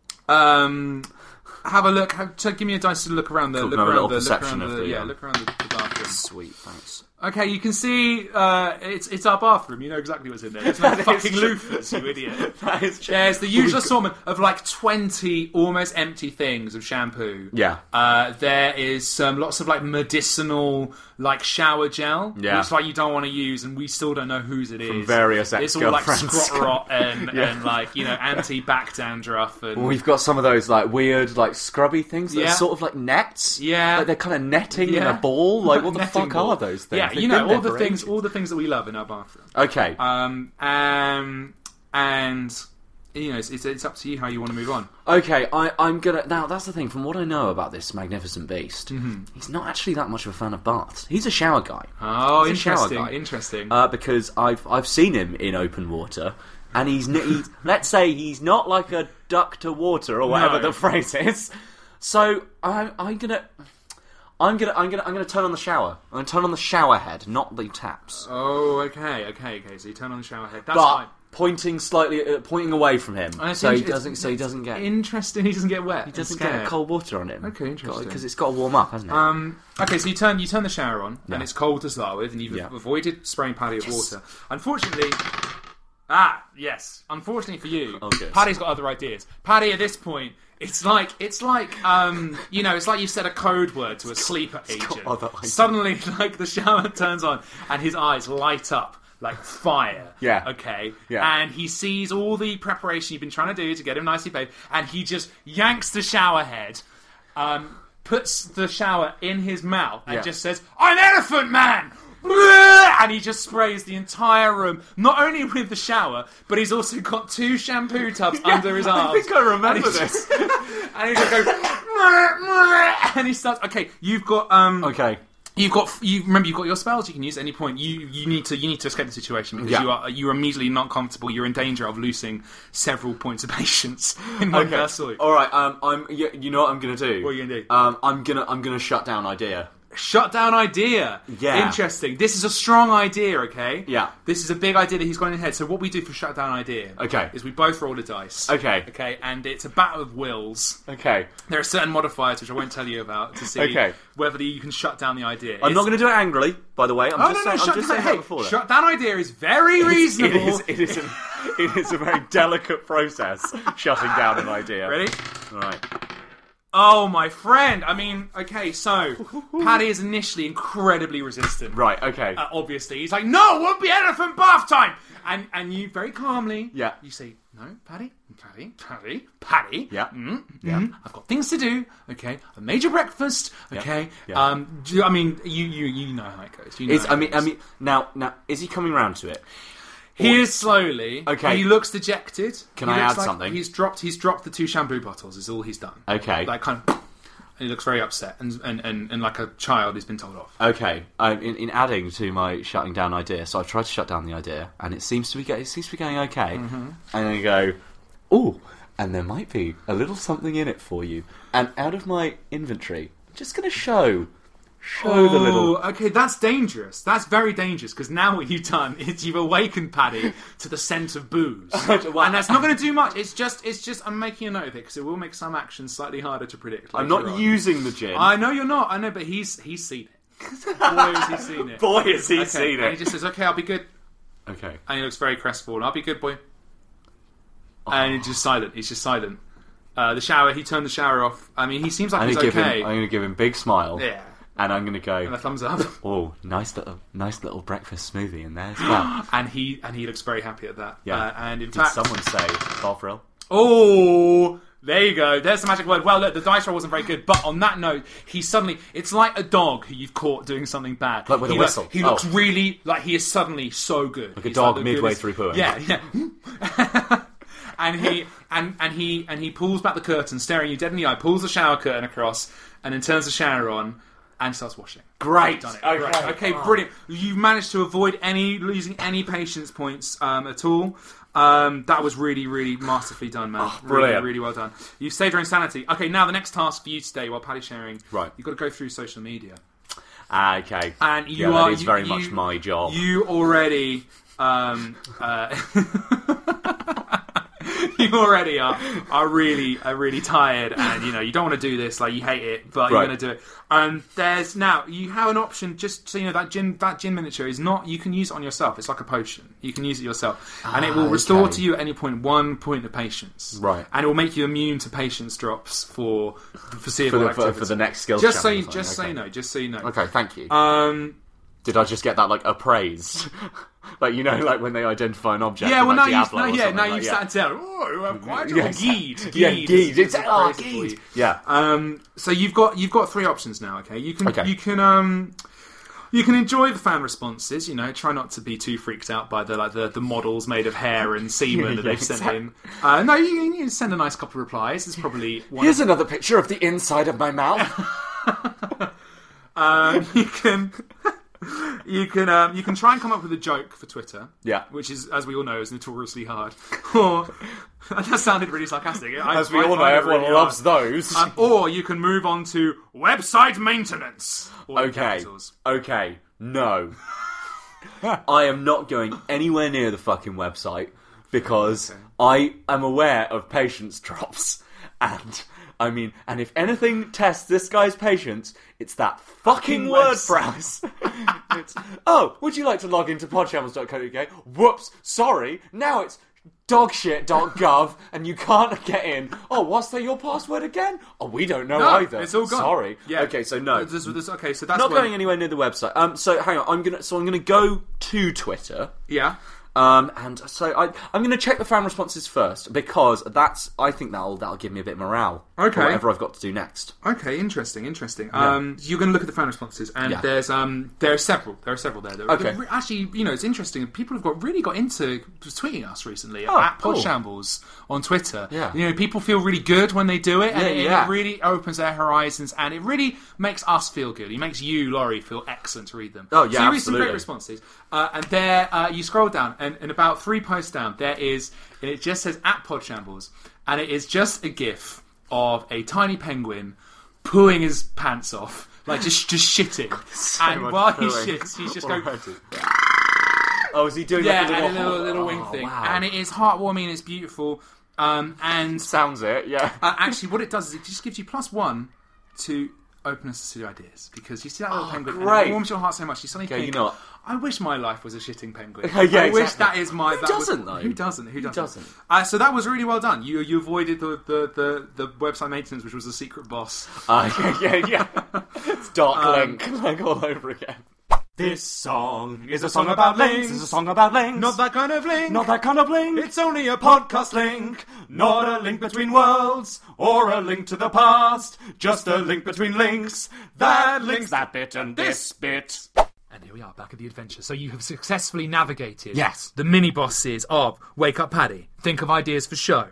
Have a look. Give me a dice to look around the. Look around the bathroom. Sweet, thanks. Okay, you can see it's our bathroom. You know exactly what's in there. It's not fucking loofahs, you idiot. That is true. There's the usual assortment of 20 almost empty things of shampoo. Yeah. There is lots of medicinal shower gel, which you don't want to use, and we still don't know whose it is. From various ex-girlfriends. It's all scrot rot and anti-back dandruff. And we've got some of those weird scrubby things that are sort of like nets. Yeah. They're kind of netting in a ball. What the fuck are those things? Yeah, all the things that we love in our bathroom. Okay. And it's up to you how you want to move on. Okay, I'm gonna now. That's the thing. From what I know about this magnificent beast, he's not actually that much of a fan of baths. He's a shower guy. Oh, he's interesting. A shower guy. Interesting. Because I've seen him in open water, and he's let's say he's not like a duck to water or whatever the phrase is. So I'm gonna turn on the shower. I'm gonna turn on the shower head, not the taps. Oh, okay. So you turn on the shower head. That's fine. Pointing away from him, so he doesn't get. Interesting. He doesn't get wet. He doesn't get cold water on him. Okay, interesting. Because it's got to warm up, hasn't it? Okay, so you turn the shower on, and it's cold to start with, and you've avoided spraying Paddy with water. Unfortunately. Unfortunately for you, Paddy's got other ideas. Paddy, at this point, it's like you said a code word to a sleeper agent. Suddenly, the shower turns on and his eyes light up like fire. Yeah. Okay. Yeah. And he sees all the preparation you've been trying to do to get him nicely bathed, and he just yanks the shower head, puts the shower in his mouth, and just says, "I'm Elephant Man!" And he just sprays the entire room, not only with the shower, but he's also got 2 shampoo tubs under his arms. I think I remember this. And he just goes, and he starts. Okay, you've got. Okay. You've got your spells you can use at any point. You need to escape the situation because you're immediately not comfortable. You're in danger of losing several points of patience in one fell swoop. All right. You know what I'm gonna do? What are you gonna do? I'm gonna shut down idea. Shut down idea. Yeah. Interesting. This is a strong idea, okay? Yeah. This is a big idea that he's got in his head. So what we do for shut down idea is we both roll a dice. Okay. Okay, and it's a battle of wills. Okay. There are certain modifiers which I won't tell you about to see whether you can shut down the idea. I'm not going to do it angrily, by the way. I'm just saying before that. Shut down idea is very reasonable. It is a very delicate process, shutting down an idea. Ready? All right. Oh, my friend. I mean, okay, so Paddy is initially incredibly resistant. Right, okay. Obviously. He's like, no, it won't be elephant bath time. And you very calmly, you say, no, Paddy. Yeah. I've got things to do, okay? I've made your breakfast, okay? Yeah. I mean, you know how it goes. I mean, now, is he coming round to it? He is slowly. Okay. He looks dejected. Can I add something? He's dropped the 2 shampoo bottles. Is all he's done. Okay. Kind of. And he looks very upset and like a child who's been told off. Okay. In adding to my shutting down idea, so I've tried to shut down the idea, and it seems to be going okay. Mm-hmm. And then you go, ooh, and there might be a little something in it for you. And out of my inventory, I'm just going to show show the little... Okay, that's dangerous. That's very dangerous, because now what you've done is you've awakened Paddy to the scent of booze. And that's not going to do much. It's just I'm making a note of it, because it will make some actions slightly harder to predict. I'm not using the gin. I know you're not. I know, but he's seen it. Boy, has he seen it. Boy, has he seen it. And he just says, okay, I'll be good. Okay. And he looks very crestfallen. I'll be good, boy. And he's just silent. He's just silent. The shower, he turned the shower off. I mean, he seems like he's okay. I'm going to give him a big smile. Yeah. And I'm going to go... And a thumbs up. Oh, nice little breakfast smoothie in there as well. and he looks very happy at that. Yeah. And in Did fact... someone say Bovril? Oh... There you go. There's the magic word. Well, look, the dice roll wasn't very good, but on that note, he suddenly... It's like a dog who you've caught doing something bad. Like with a whistle. He looks really... Like, he is suddenly so good. Like a dog midway through pooing. Yeah. And he pulls back the curtain, staring you dead in the eye, pulls the shower curtain across, and then turns the shower on, and starts washing. Great. Done it. Okay, brilliant. You've managed to avoid losing any patience points at all. That was really, really masterfully done, man. Brilliant. Really, really well done. You've saved your own sanity. Okay, now the next task for you today, while Paddy's sharing, right, you've got to go through social media. Okay. And that is very much my job. You already... you already are really tired, and you don't want to do this, like you hate it, but you're going to do it. There's now you have an option, just so you know, that gin miniature is not, you can use it on yourself. It's like a potion. You can use it yourself, and it will restore to you at any point 1 point of patience. Right, and it will make you immune to patience drops for the foreseeable activity. For the next skill. Just so you know. Okay, thank you. Did I just get that appraised? Like when they identify an object. Yeah, well, now you've sat down. Oh, you have quite a Geed. It's Geed. Yeah. So you've got 3 options now. Okay, you can enjoy the fan responses. Try not to be too freaked out by the models made of hair and semen that they've sent in. No, you send a nice couple of replies. There's probably one. Here's another picture of the inside of my mouth. You can try and come up with a joke for Twitter. Yeah. Which is, as we all know, is notoriously hard. Or that sounded really sarcastic. As we all know, everyone really loves those. Or you can move on to website maintenance. Okay. No. I am not going anywhere near the fucking website because I am aware of patience drops, and if anything tests this guy's patience, it's that fucking WordPress. Would you like to log into podshambles.co.uk? Whoops, sorry. Now it's dogshit.gov and you can't get in. Oh, what's that your password again? Oh, we don't know either. It's all gone. Sorry. Yeah. Okay, so no. Okay, so that's not going anywhere near the website. So hang on. I'm gonna go to Twitter. Yeah. And so I'm going to check the fan responses first because I think that'll give me a bit of morale. Okay. For whatever I've got to do next. Okay, interesting. Yeah. You're going to look at the fan responses, and there are several. There are several there. Okay. Actually, it's interesting. People have really got into tweeting us recently at Podshambles on Twitter. Yeah. People feel really good when they do it, and it really opens their horizons, and it really makes us feel good. It makes you, Laurie, feel excellent to read them. Oh yeah, so you absolutely. read some great responses, and there you scroll down, and about 3 posts down, and it just says at Podshambles, and it is just a GIF of a tiny penguin pooing his pants off, like just shitting. And while he shits, he's just going. Oh, is he doing a little wing thing? Wow. And it is heartwarming. It's beautiful. And sounds it, yeah. Actually, what it does is it just gives you +1 to openness to ideas, because you see that little penguin, great. and it warms your heart so much. You suddenly think, I wish my life was a shitting penguin. I wish that is my... Who doesn't? Who doesn't? So that was really well done. You avoided the website maintenance, which was a secret boss. Yeah. It's Dark Link, like all over again. This song is a song about links. It's a song about links. Not that kind of link. Not that kind of link. It's only a podcast link. Not a link between worlds or a link to the past. Just a link between links. That links that bit and this bit. And here we are, back at the adventure. So you have successfully navigated the mini-bosses of Wake Up Paddy, think of ideas for show,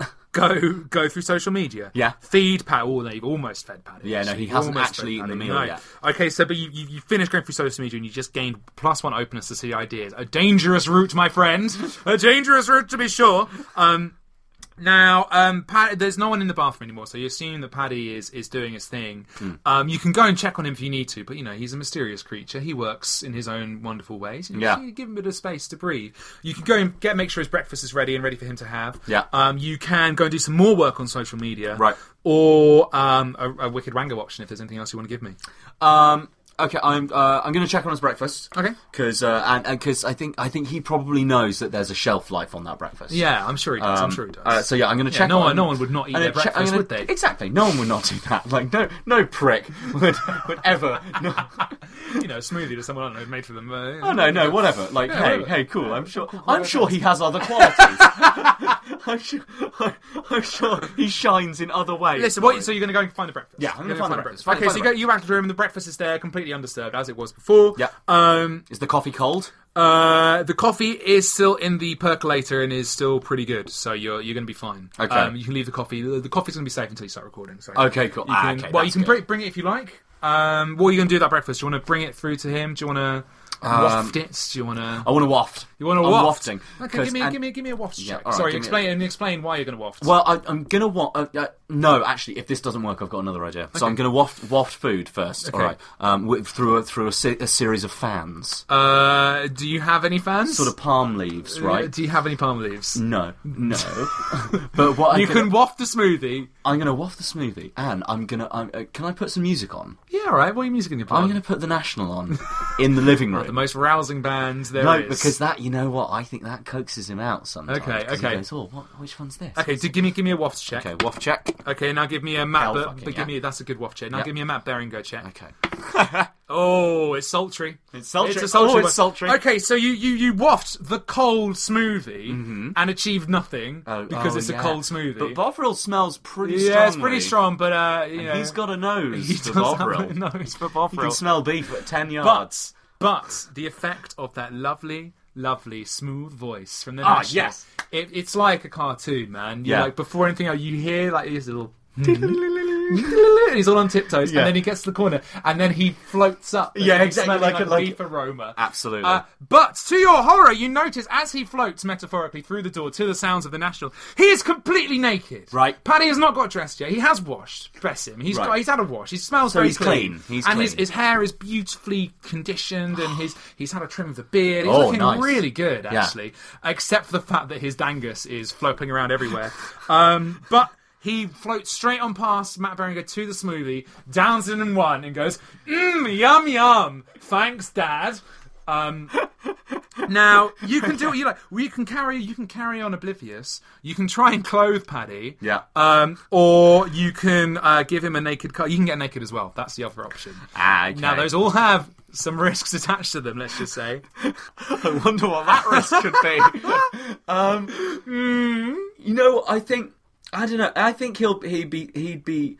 go through social media, feed Paddy. Oh, no, you've almost fed Paddy. Yeah, no, he hasn't actually eaten the meal yet. Okay, so but you finished going through social media and you just gained +1 openness to see ideas. A dangerous route, my friend. A dangerous route, to be sure. Now, there's no one in the bathroom anymore, so you assume that Paddy is doing his thing. You can go and check on him if you need to, but, he's a mysterious creature. He works in his own wonderful ways. You give him a bit of space to breathe. You can go and make sure his breakfast is ready and ready for him to have. Yeah. You can go and do some more work on social media. Right. Or a Wicked Rango option if there's anything else you want to give me. Okay, I'm going to check on his breakfast. Okay. Because I think he probably knows that there's a shelf life on that breakfast. Yeah, I'm sure he does. I'm So yeah, I'm going to check. No one would not eat their breakfast, would they? Exactly. No one would not do that. Like no prick would ever. No. A smoothie to someone I don't know made for them. Oh no, whatever. Like hey, cool. I'm sure he has other qualities. I'm sure he shines in other ways. Listen, so you're going to go and find the breakfast? Yeah, I'm going to find the breakfast. Okay, so you back to the room and the breakfast is there, completely undisturbed as it was before. Yeah. Is the coffee cold? The coffee is still in the percolator and is still pretty good, so you're going to be fine. Okay. You can leave the coffee. The coffee's going to be safe until you start recording. So okay, cool. You can bring it if you like. What are you going to do with that breakfast? Do you want to bring it through to him? Do you want to waft it? Do you want to? I want to waft. You want to waft? I'm wafting. Okay, give me a waft check. Right, sorry, explain why you're going to waft. Well, I'm going to waft. No, actually, if this doesn't work, I've got another idea. Okay. So I'm going to waft food first. Okay. All right. Through a series of fans. Do you have any fans? Sort of palm leaves, right? Do you have any palm leaves? No. But what you can waft the smoothie. I'm going to waft the smoothie, and I'm going to. Can I put some music on? Yeah, all right. What music can you put? I'm going to put The National on in the living room. The most rousing band there is. No, because that, you know what? I think that coaxes him out sometimes. Okay. He goes, which one's this? Okay, so give me a waft check. Okay, waft check. Okay, now give me a Matt. That's a good waft check. Now give me a Matt Berengo check. Okay. Oh, it's sultry. It's sultry. It's a sultry. It's sultry. Okay, so you waft the cold smoothie and achieved nothing because it's a cold smoothie. But Bovril smells pretty strong. Yeah, it's pretty strong, but he's got a nose for Bovril. Nose for Bovril. He can smell beef at 10 yards. But the effect of that lovely, smooth voice from the National. Yes. It's like a cartoon, man. Before anything else, you hear like this little. He's all on tiptoes, and then he gets to the corner, and then he floats up. Yeah, exactly, like a beef aroma. Absolutely. But to your horror, you notice as he floats metaphorically through the door to the sounds of the National, he is completely naked. Right. Paddy has not got dressed yet. He has washed. Bless him. He's had a wash. He smells very clean. He's and clean. his hair is beautifully conditioned, and he's had a trim of the beard. He's looking really good, actually, except for the fact that his dangus is flopping around everywhere. But he floats straight on past Matt Berengo to the smoothie, downs it in one, and goes, yum, yum. Thanks, Dad. Now, you can do what you like. You can carry on oblivious. You can try and clothe Paddy. Yeah. Or you can give him a naked cut. You can get naked as well. That's the other option. Okay. Now, those all have some risks attached to them, let's just say. I wonder what that risk could be. I don't know. I think he'd be.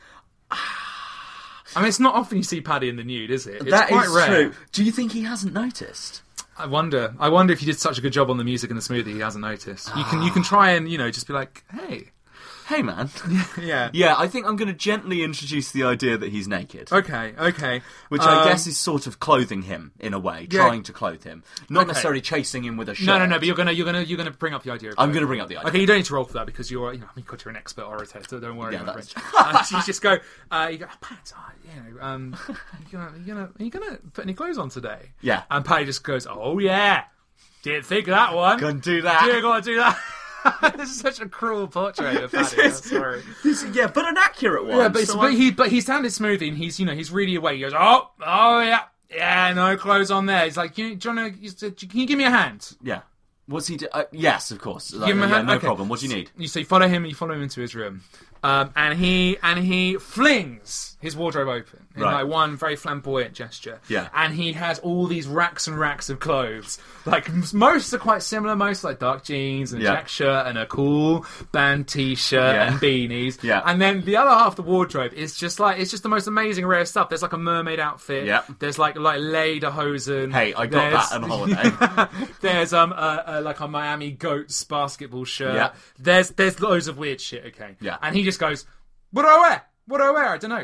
I mean, it's not often you see Paddy in the nude, is it? It's that quite is rare. true. Do you think he hasn't noticed? I wonder if you did such a good job on the music and the smoothie, he hasn't noticed. You can try and just be like, hey man. Yeah. Yeah, I think I'm going to gently introduce the idea that he's naked. Okay. Which I guess is sort of clothing him in a way, trying to clothe him, not necessarily chasing him with a shirt. No. But you're gonna bring up the idea. I'm going to bring up the idea. Okay, you don't need to roll for that because you're an expert orator, so don't worry. Yeah, about that's it. You just go. You go, Pat. Are you gonna put any clothes on today? Yeah. And Paddy just goes, oh yeah, didn't think of that one. Gonna do that. You're gonna do that. This is such a cruel portrait of Paddy. Sorry. But an accurate one. Yeah, but he's down his smoothie and he's really awake. He goes, oh yeah, no clothes on there. He's like, can you give me a hand? Yeah. What's he do? Yes, of course. Give him a hand. No problem. What do you need? So you follow him into his room, and he flings his wardrobe open in like one very flamboyant gesture. Yeah. And he has all these racks and racks of clothes. Like most are quite similar. Most like dark jeans and a check shirt and a cool band t-shirt and beanies. Yeah. And then the other half of the wardrobe is just the most amazing rare stuff. There's like a mermaid outfit. Yeah. There's like lederhosen. Hey, I got that on holiday. There's like a Miami Goats basketball shirt. Yeah. There's loads of weird shit. Okay. Yeah. And he just goes, "What do I wear? What do I wear? I don't know."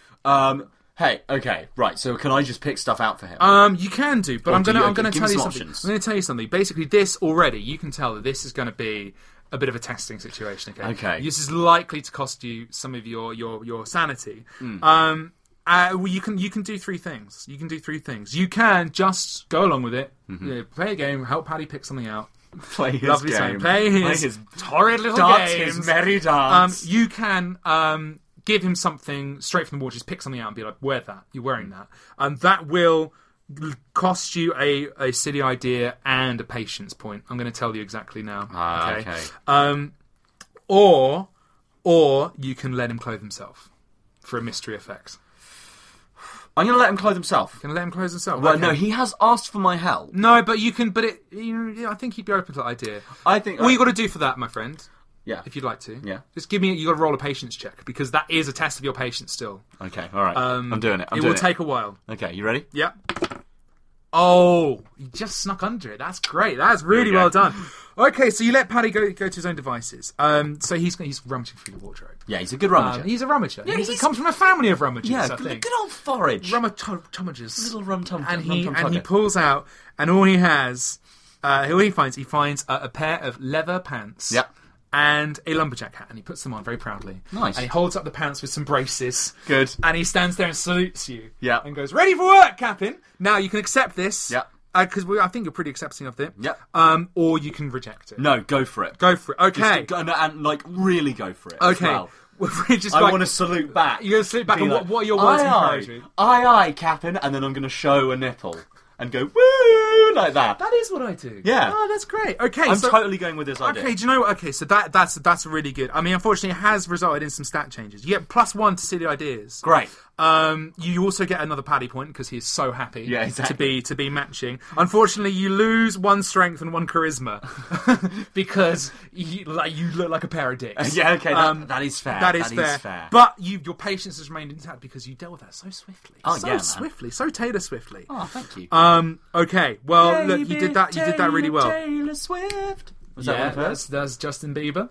Hey, okay, right. So can I just pick stuff out for him? You can do, but I'm gonna tell you something. I'm gonna tell you something. Basically, this already, you can tell that this is going to be a bit of a testing situation. Okay. This is likely to cost you some of your sanity. Well, you can do three things. You can just go along with it, play a game, help Paddy pick something out. Play his Lovely game. time. Play his horrid little dance, games. his merry dance. You can give him something straight from the wall. Just pick something out and be like, wear that. You're wearing that. That will cost you a silly idea and a patience point. I'm going to tell you exactly now. Okay. Or you can let him clothe himself for a mystery effect. I'm going to let him clothe himself. Can I let him clothe himself? Well, Okay. no, he has asked for my help. No, but you can. But I think he'd be open to that idea. I think all you got to do for that, my friend. Yeah. If you'd like to. Yeah. Just give me. You got to roll a patience check because that is a test of your patience still. Okay. All right. I'm doing it. It will take a while. Okay. You ready? Yeah. Oh, you just snuck under it. That's great. That's really well done. Okay, so you let Paddy go to his own devices. So he's rummaging through the wardrobe. Yeah, he's a good rummager. He's a rummager. Yeah, he comes from a family of rummagers. Yeah, I think. good old forage. Rummagers. Little rum-tum. And he pulls out, and all he finds a pair of leather pants. Yep. And a lumberjack hat, and he puts them on very proudly. Nice. And he holds up the pants with some braces. Good. And he stands there and salutes you. Yeah. And goes, "Ready for work, Captain." Now you can accept this. Yeah. Because I think you're pretty accepting of it. Yeah. Or you can reject it. No, go for it. Go for it. Okay. And really go for it. Okay. As well. Just I like, want to salute back. You're going to salute back. And Be like, what are your words of aye, encouragement? Aye, Captain. And then I'm going to show a nipple and go, woo, like that. That is what I do. Yeah. Oh, that's great. Okay. I'm totally going with this idea. Okay, do you know what? Okay, so that's really good. I mean, unfortunately, it has resulted in some stat changes. You get +1 to silly ideas. Great. You also get another Paddy point because he's so happy exactly. to be matching. Unfortunately, you lose 1 strength and 1 charisma because you look like a pair of dicks. Yeah, okay, that is fair. That is fair. But your patience has remained intact because you dealt with that so swiftly. Swiftly, so Taylor Swiftly. Oh, thank you. Okay, well, look, you did that really well. Taylor Swift. Was that one of hers? That's Justin Bieber.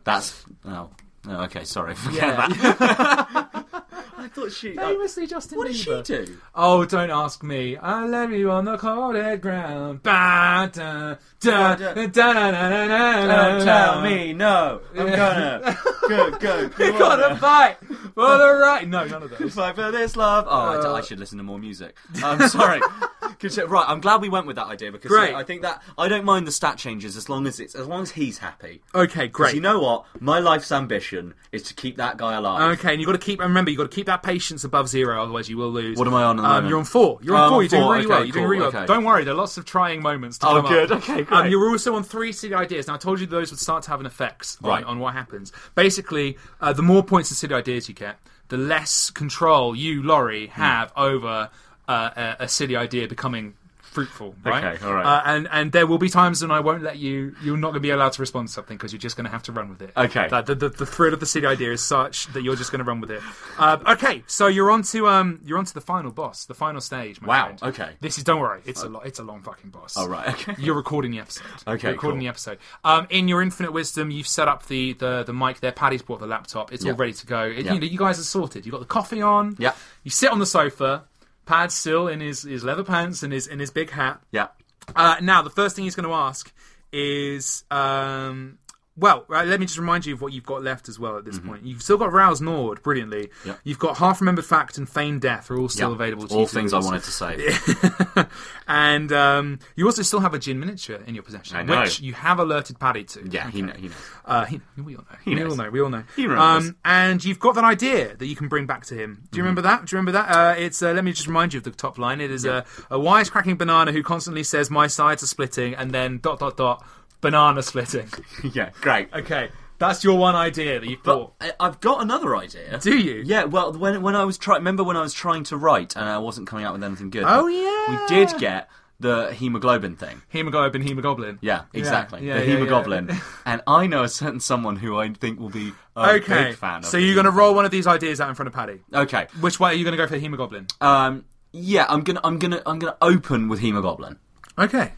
Okay, sorry. Forget that. I thought she... Famously Justin Bieber. What did she do? Oh, don't ask me. I left you on the cold ground. Ba, da, da, da, da, da, da, da, Don't tell me no. I'm gonna go. You gotta fight for the right. No, none of those. Fight for this love. Oh, I should listen to more music. I'm sorry. Right, I'm glad we went with that idea because great. I think that I don't mind the stat changes as long as he's happy. Okay, great. You know what? My life's ambition is to keep that guy alive. Okay, and you got to keep that patience above 0, otherwise you will lose. What am I on at the moment? You're on 4. You're on 4. You're doing really well. You're doing really well. Don't worry, there are lots of trying moments to come up. Good. Okay, great. You're also on 3 silly ideas. Now, I told you those would start to have an effect on what happens. Basically, the more points of silly ideas you get, the less control you, Laurie, have over a silly idea becoming fruitful, right? Okay, all right. And there will be times when I won't let you. You're not going to be allowed to respond to something because you're just going to have to run with it. Okay. The thrill of the silly idea is such that you're just going to run with it. Okay, so you're on to the final boss, the final stage. My friend. Okay. Don't worry. It's a long fucking boss. Oh right. Okay. You're recording the episode. Okay. You're recording the episode. In your infinite wisdom, you've set up the mic there. Paddy's brought the laptop. It's all ready to go. You guys are sorted. You've got the coffee on. Yeah. You sit on the sofa. Pad's still in his leather pants and his big hat. Yeah. Now, the first thing he's going to ask is... let me just remind you of what you've got left as well at this point. You've still got Rouse Nord, brilliantly. Yep. You've got Half-Remembered Fact and Feigned Death are all still available to you. All things I wanted to say. And you also still have a Jinn miniature in your possession, which you have alerted Paddy to. Yeah, okay. he knows. We all know. We all know. He remembers. And you've got that idea that you can bring back to him. Do you remember that? It's let me just remind you of the top line. It is a wisecracking banana who constantly says, "My sides are splitting," and then ... banana splitting. Yeah, great. Okay, that's your one idea that you thought. I've got another idea. Do you? Yeah. Well, when I was remember when I was trying to write and I wasn't coming out with anything good. Oh yeah. We did get the hemoglobin thing. Hemogoblin. Yeah, exactly. Yeah, the hemoglobin. Yeah. And I know a certain someone who I think will be a big fan of. So you're going to roll one of these ideas out in front of Paddy. Okay. Which way are you going to go for the hemogoblin? Yeah, I'm gonna open with hemoglobin. Okay.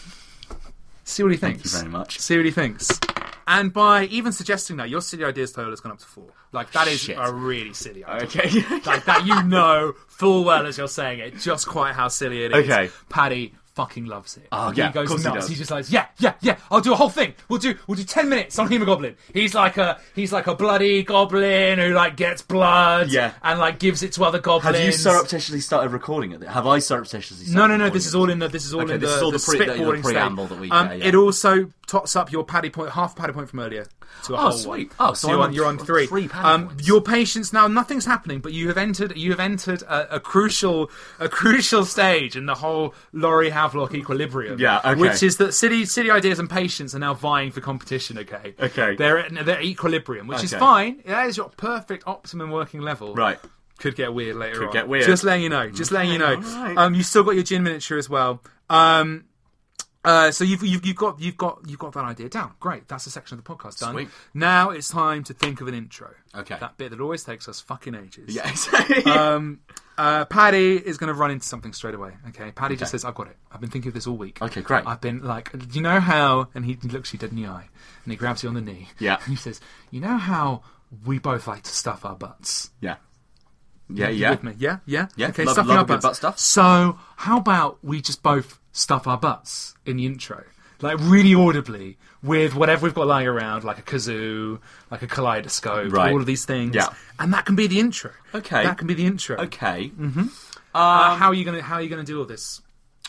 See what he thinks. Thank you very much. See what he thinks. And by even suggesting that, your silly ideas total has gone up to 4. Like, that is a really silly idea. Okay. Like, that you know full well as you're saying it, just quite how silly it is. Okay. Paddy fucking loves it. Oh, he yeah, goes of course he nuts. does. He's just like, yeah. I'll do a whole thing. We'll do 10 minutes on Hemogoblin. He's like a bloody goblin who like gets blood, and like gives it to other goblins. Have you surreptitiously started recording it? Have I surreptitiously started? No. This is all in the spitballing preamble state. that we. It also tots up your half paddy point from earlier to a whole sweet. one. Oh, so you're on 3. 3 paddy points. Your patience now. Nothing's happening, but you have entered a crucial stage in the whole Laurie Havelock equilibrium. Yeah, okay. Which is that City Ideas and Patience are now vying for competition. Okay. They're at equilibrium, which is Okay. fine. That is your perfect optimum working level. Right. Could get weird later on. Could get weird. Just letting you know. Right. You still got your gin miniature as well. So you've got that idea down. Great. That's a section of the podcast done. Sweet. Now it's time to think of an intro. Okay. That bit that always takes us fucking ages. Yes. Paddy is going to run into something straight away. Okay. Paddy just says, "I've got it. I've been thinking of this all week. Okay, great. I've been like, you know how?" And he looks you dead in the eye, and he grabs you on the knee. Yeah. And he says, "You know how we both like to stuff our butts." Yeah. You with me? Yeah. Okay, love stuffing a our good butts. butt stuff. So, how about we just both stuff our butts in the intro? Like, really audibly, with whatever we've got lying around, like a kazoo, like a kaleidoscope, Right. all of these things. Yeah. And that can be the intro. Okay. That can be the intro. Okay. Mm-hmm. How are you gonna do all this?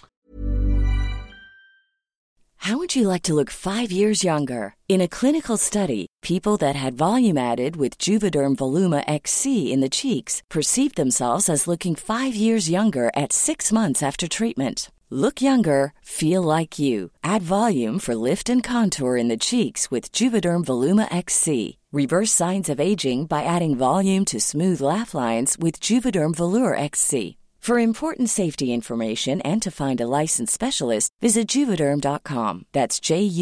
How would you like to look 5 years younger? In a clinical study, people that had volume added with Juvederm Voluma XC in the cheeks perceived themselves as looking 5 years younger at 6 months after treatment. Look younger, feel like you. Add volume for lift and contour in the cheeks with Juvederm Voluma XC. Reverse signs of aging by adding volume to smooth laugh lines with Juvederm Volure XC. For important safety information and to find a licensed specialist, visit Juvederm.com. That's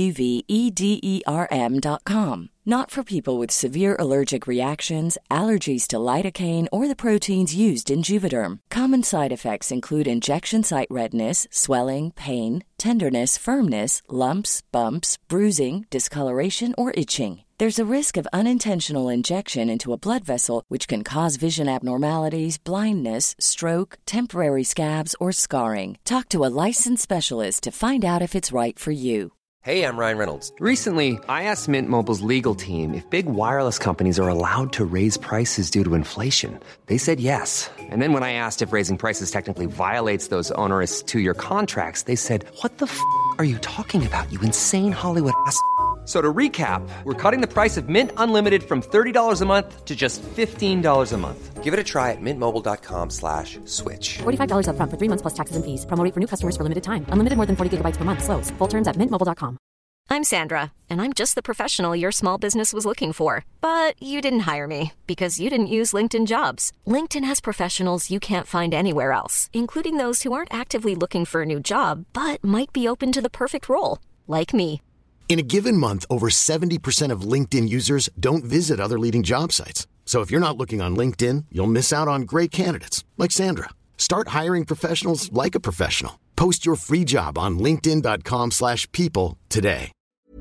JUVEDERM.com. Not for people with severe allergic reactions, allergies to lidocaine, or the proteins used in Juvederm. Common side effects include injection site redness, swelling, pain, tenderness, firmness, lumps, bumps, bruising, discoloration, or itching. There's a risk of unintentional injection into a blood vessel, which can cause vision abnormalities, blindness, stroke, temporary scabs, or scarring. Talk to a licensed specialist to find out if it's right for you. Hey, I'm Ryan Reynolds. Recently, I asked Mint Mobile's legal team if big wireless companies are allowed to raise prices due to inflation. They said yes. And then when I asked if raising prices technically violates those onerous 2-year contracts, they said, "What the f*** are you talking about, you insane Hollywood ass?" So to recap, we're cutting the price of Mint Unlimited from $30 a month to just $15 a month. Give it a try at mintmobile.com/switch. $45 up front for 3 months plus taxes and fees. Promo rate for new customers for limited time. Unlimited more than 40 gigabytes per month. Slows full terms at mintmobile.com. I'm Sandra, and I'm just the professional your small business was looking for. But you didn't hire me because you didn't use LinkedIn Jobs. LinkedIn has professionals you can't find anywhere else, including those who aren't actively looking for a new job, but might be open to the perfect role, like me. In a given month, over 70% of LinkedIn users don't visit other leading job sites. So if you're not looking on LinkedIn, you'll miss out on great candidates like Sandra. Start hiring professionals like a professional. Post your free job on linkedin.com/people today.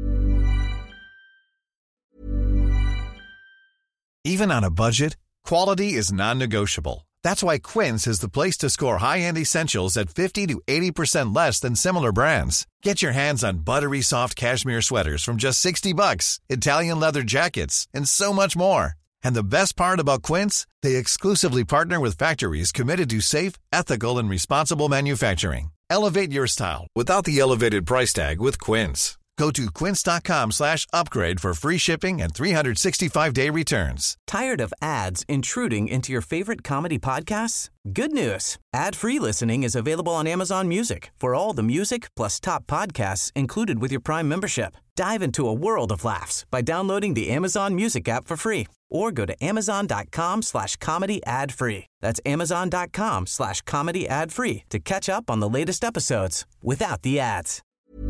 Even on a budget, quality is non-negotiable. That's why Quince is the place to score high-end essentials at 50 to 80% less than similar brands. Get your hands on buttery soft cashmere sweaters from just $60, Italian leather jackets, and so much more. And the best part about Quince, they exclusively partner with factories committed to safe, ethical, and responsible manufacturing. Elevate your style without the elevated price tag with Quince. Go to quince.com/upgrade for free shipping and 365-day returns. Tired of ads intruding into your favorite comedy podcasts? Good news. Ad-free listening is available on Amazon Music for all the music plus top podcasts included with your Prime membership. Dive into a world of laughs by downloading the Amazon Music app for free or go to amazon.com/comedy ad-free. That's amazon.com/comedy ad-free to catch up on the latest episodes without the ads.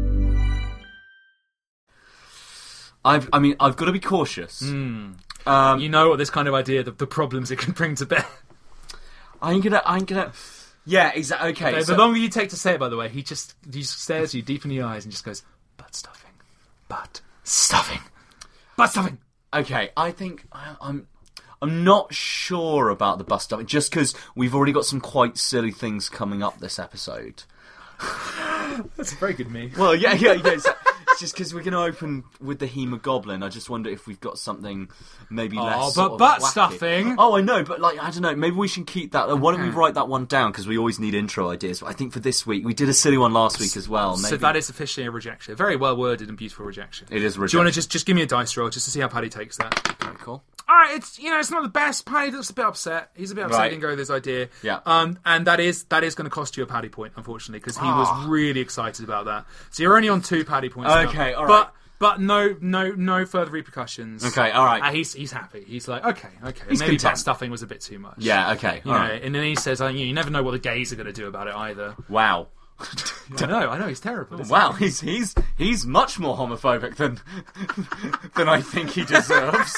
I've got to be cautious. You know what this kind of idea, the problems it can bring to bear. I'm gonna. Yeah, exactly. Okay. The longer you take to say it, by the way, he just stares you deep in the eyes and just goes, "Butt stuffing, butt stuffing, butt stuffing." Okay, I think I'm not sure about the butt stuffing, just because we've already got some quite silly things coming up this episode. That's a very good meme. Well, yeah. It's just because we're going to open with the Hemogoblin. I just wonder if we've got something maybe less. But butt stuffing. Oh, I know, but I don't know. Maybe we should keep that. Why don't we write that one down? Because we always need intro ideas. But I think for this week, we did a silly one last week as well. Maybe. So that is officially a rejection. A very well worded and beautiful rejection. It is a rejection. Do you want to just give me a dice roll just to see how Paddy takes that? Okay, cool. All right, it's not the best. Paddy looks a bit upset. He's a bit upset he didn't go with his idea. Yeah. And that is going to cost you a Paddy point, unfortunately, because he was really excited about that. So you're only on 2 Paddy points. Okay, all right. But no further repercussions. Okay, all right. He's happy. He's like, okay. He's Maybe content. butt stuffing was a bit too much. Yeah, okay, all right. And then he says, you never know what the gays are going to do about it either. Wow. I know, he's terrible. Wow, he's much more homophobic than I think he deserves.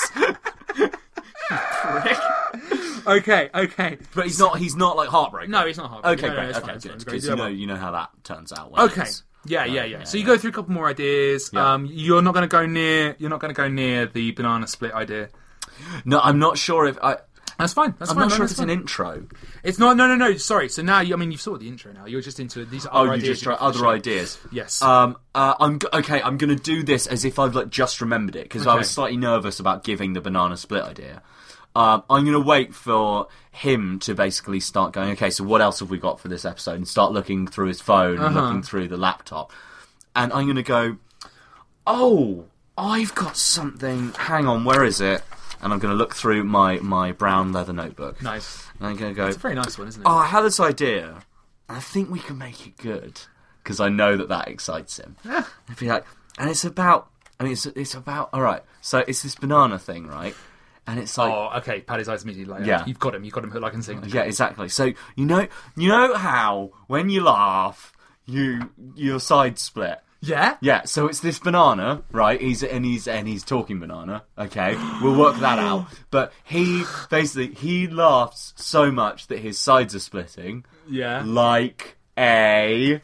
Prick. Okay. But he's not like heartbreaking. No, he's not heartbreaking. Okay, great. Okay, good. Because Because you know how that turns out. Okay. Yeah. So you go through a couple more ideas. Yeah. You're not going to go near the banana split idea. No, I'm not sure if I. That's fine. I'm not sure if it's an intro. It's not. No. Sorry. So now you've sorted the intro. Now you're just into these other ideas. You just try other ideas. Yes. I'm going to do this as if I've just remembered it because I was slightly nervous about giving the banana split idea. I'm going to wait for him to basically start going, okay, so what else have we got for this episode? And start looking through his phone and looking through the laptop. And I'm going to go, oh, I've got something. Hang on, where is it? And I'm going to look through my brown leather notebook. Nice. And I'm going to go... It's a very nice one, isn't it? Oh, I had this idea. And I think we can make it good. Because I know that excites him. Yeah. I'd be like... And it's about... it's about... All right. So it's this banana thing, right? And it's like... Oh, okay. Paddy's eyes immediately light up. Yeah. You've got him hooked like in signature. Yeah, exactly. So, you know how when you laugh, your sides split? Yeah? Yeah, so it's this banana, right? He's talking banana, okay? We'll work that out. But he laughs so much that his sides are splitting. Yeah. Like a...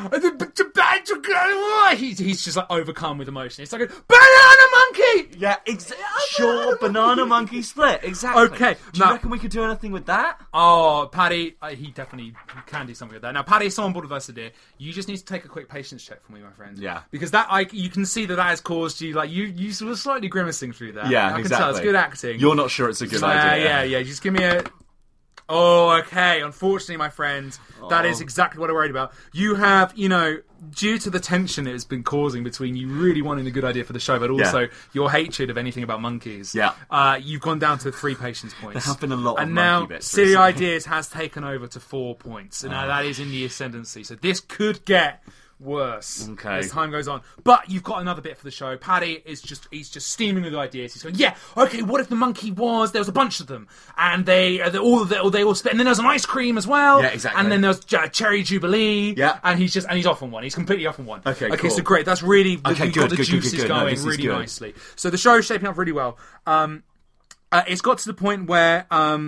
He's just overcome with emotion. It's like a banana monkey! Yeah, sure, banana monkey split, exactly. Okay. Do you reckon we could do anything with that? Oh, Paddy, he definitely can do something with that. Now, Paddy, if someone brought with us idea, you just need to take a quick patience check for me, my friend. Yeah. Because you can see that has caused you, you were slightly grimacing through that. Yeah, I exactly. can tell, it's good acting. You're not sure it's a good idea. Yeah, just give me a... Oh, okay. Unfortunately, my friend, that is exactly what I'm worried about. You have, due to the tension it has been causing between you really wanting a good idea for the show, but also your hatred of anything about monkeys. Yeah. You've gone down to 3 patience points. There have been a lot of monkey now, bits. Silly Ideas has taken over to 4 points. And now that is in the ascendancy. So this could get worse as time goes on. But you've got another bit for the show. Paddy he's just steaming with ideas. He's going, yeah, okay, what if the monkey there was a bunch of them, and they all split, and then there's an ice cream as well. Yeah, exactly. And then there's Cherry Jubilee. Yeah. And he's off on one. He's completely off on one. Okay, cool. So great. That's really you've got the juices good. going really nicely. So the show's shaping up really well. It's got to the point where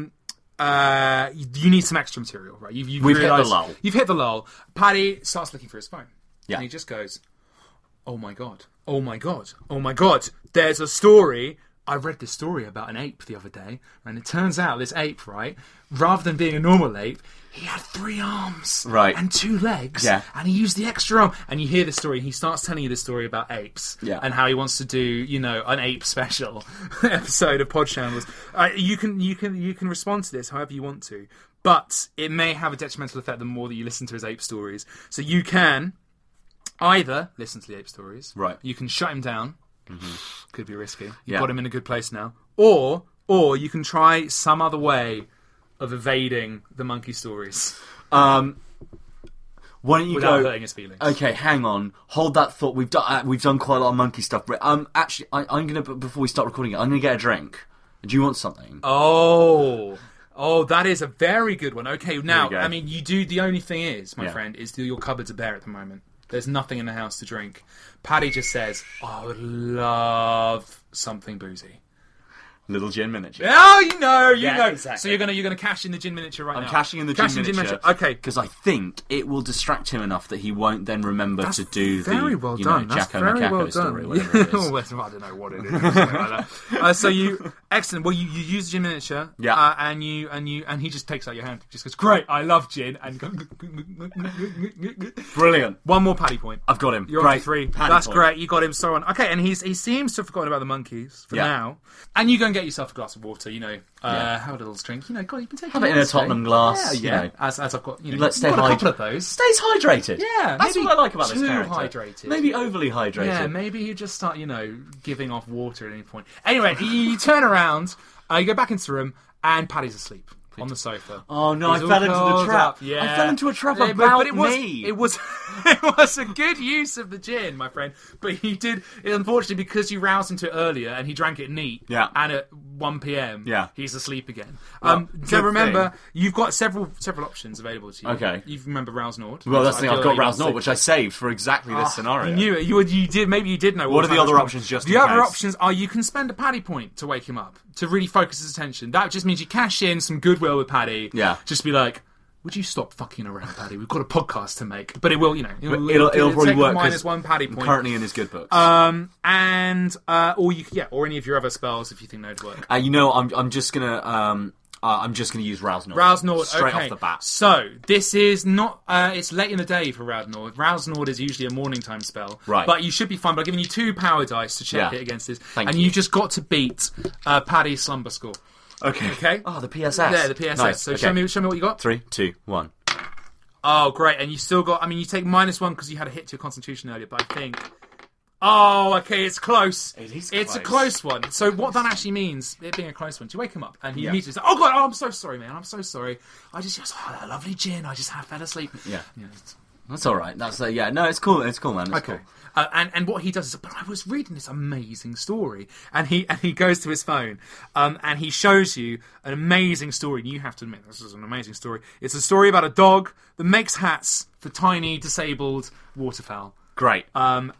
you need some extra material, right? We've hit the lull. You've hit the lull. Paddy starts looking for his phone. Yeah. And he just goes, oh my god, there's a story. I read this story about an ape the other day, and it turns out this ape, right, rather than being a normal ape, he had 3 arms and 2 legs, and he used the extra arm. And you hear the story, he starts telling you the story about apes and how he wants to do, an ape special episode of Pod Shambles. You can respond to this however you want to, but it may have a detrimental effect the more that you listen to his ape stories. So you can either listen to the ape stories, you can shut him down, could be risky, you've got him in a good place now, or you can try some other way of evading the monkey stories. Why don't you without go hurting his feelings? Okay, hang on, hold that thought. We've done quite a lot of monkey stuff. But actually, I'm gonna, before we start recording it, I'm gonna get a drink. Do you want something? Oh, that is a very good one. Okay, now the only thing is, my friend, is that your cupboards are bare at the moment. There's nothing in the house to drink. Paddy just says, I would love something boozy. Little gin miniature. Oh, you know. Exactly. So you're gonna cash in the gin miniature right now. I'm cashing in the gin miniature. Okay. Because I think it will distract him enough that he won't then remember to do very well done. Jacko That's very Macaco well done. story, whatever it is. I don't know what it is. Like that. So you excellent. Well, you use the gin miniature. Yeah. And he just takes out your hand. Just goes, great. I love gin. And Brilliant. One more paddy point. I've got him. You're Great. on to 3. Paddy That's point. great. You got him so on. Okay, and he seems to have forgotten about the monkeys for now. And you go and get yourself a glass of water. Have a little drink. God, you've been taking. Have it in a Tottenham glass. Yeah. As I've got. Let's stay got a hydrated. couple of those. Stays hydrated. Yeah, that's maybe what I like about this too character. hydrated. Maybe overly hydrated. Yeah, maybe you just start, giving off water at any point. Anyway, you turn around, you go back into the room, and Paddy's asleep on the sofa. Oh no, He's I all fell into the curled trap. up. Yeah. I fell into a trap Yeah, about but it was, me. It was a good use of the gin, my friend. But he did, unfortunately, because you roused him to it earlier, and he drank it neat, and at 1 p.m, he's asleep again. So remember, you've got several options available to you. Okay. You remember Rouse Nord? Well, that's the thing. I've got Rouse Nord, which I saved for exactly this scenario. You knew it. You did. Maybe you did know. What are the other options? Just the other options are you can spend a Paddy point to wake him up to really focus his attention. That just means you cash in some goodwill with Paddy. Yeah. Just be like, would you stop fucking around, Paddy? We've got a podcast to make. But it will, it'll probably take work. minus 1 Paddy point. Currently in his good books. Or any of your other spells if you think they'd work. I'm just gonna use Rouse Nord. Rouse Nord, straight okay. off the bat. So this is not. It's late in the day for Rouse Nord. Rouse Nord is usually a morning time spell, right? But you should be fine by giving you 2 power dice to check it against this, Thank you just got to beat Paddy's slumber score. Okay. Oh, the PSS. Yeah, the PSS. Nice. So okay. show me what you got. 3, 2, 1. Oh, great! And you still got. You take -1 because you had a hit to your Constitution earlier, but I think. Oh, okay, it's close. It is It's close. a close one. So what that actually means, it being a close one, do you wake him up and he immediately says, "Oh God, I'm so sorry, man. I'm so sorry. I just that lovely gin. I just fell asleep." Yeah. That's all right. That's no, it's cool. It's cool, man. It's okay. Cool. And what he does is, but I was reading this amazing story, and he goes to his phone, and he shows you an amazing story. And you have to admit, this is an amazing story. It's a story about a dog that makes hats for tiny disabled waterfowl. Great. Look,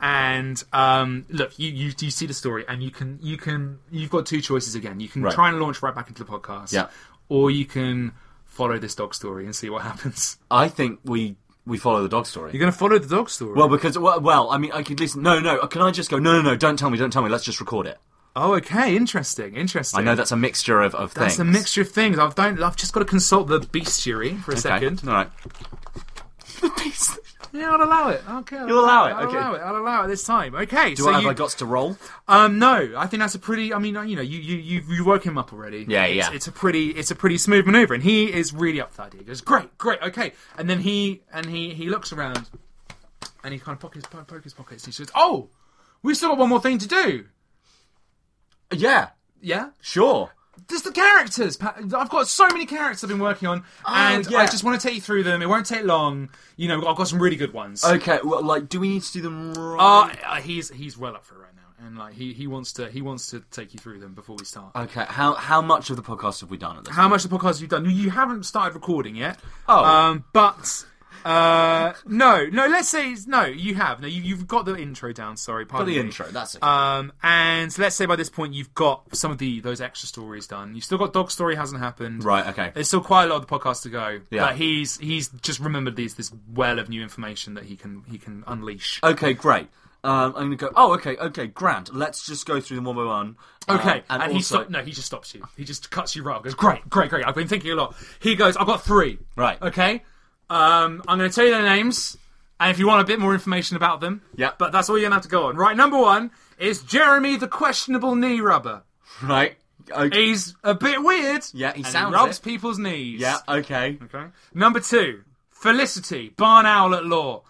you see the story, and you've got 2 choices again. You can try and launch right back into the podcast, or you can follow this dog story and see what happens. I think we follow the dog story. You're going to follow the dog story? Well, because I could listen. No. Can I just go? No. Don't tell me. Let's just record it. Oh, okay. Interesting. I know that's a mixture of things. That's a mixture of things. I've just got to consult the bestiary for a second. All right. The beast. Yeah, I'll allow it. Okay, You'll allow it. Okay. I'll allow it this time. Okay. Have I got to roll? No. I think that's a pretty. You woke him up already. Yeah. It's a pretty smooth maneuver, and he is really up for that idea. He goes, great, okay, and then he looks around, and he kind of pokes his pockets, and he says, "Oh, we've still got one more thing to do." Yeah. Yeah. Sure. There's the characters. I've got so many characters I've been working on, and I just want to take you through them. It won't take long. I've got some really good ones. Okay. Well, do we need to do them right? He's well up for it right now, and he wants to take you through them before we start. Okay. How much of the podcast have we done at this? How much of the podcast have you done? You haven't started recording yet. Oh. But. No. Let's say no. You have. No, you've got the intro down. Sorry, pardon me. Got the intro. That's okay. And let's say by this point you've got some of those extra stories done. You've still got dog story hasn't happened. Right. Okay. There's still quite a lot of the podcast to go. Yeah. But he's just remembered this well of new information that he can unleash. Okay. Great. I'm going to go. Oh, okay, grand. Let's just go through them one by one. Okay, and also, he just stops you. He just cuts you right off. Goes, great. I've been thinking a lot. He goes, I've got 3. Right. Okay. I'm going to tell you their names, and if you want a bit more information about them, but that's all you're going to have to go on. Right, number 1 is Jeremy the Questionable Knee Rubber. Right. Okay. He's a bit weird. Yeah, he and sounds he rubs it. people's knees. Yeah, okay. Number 2, Felicity, Barn Owl at Law.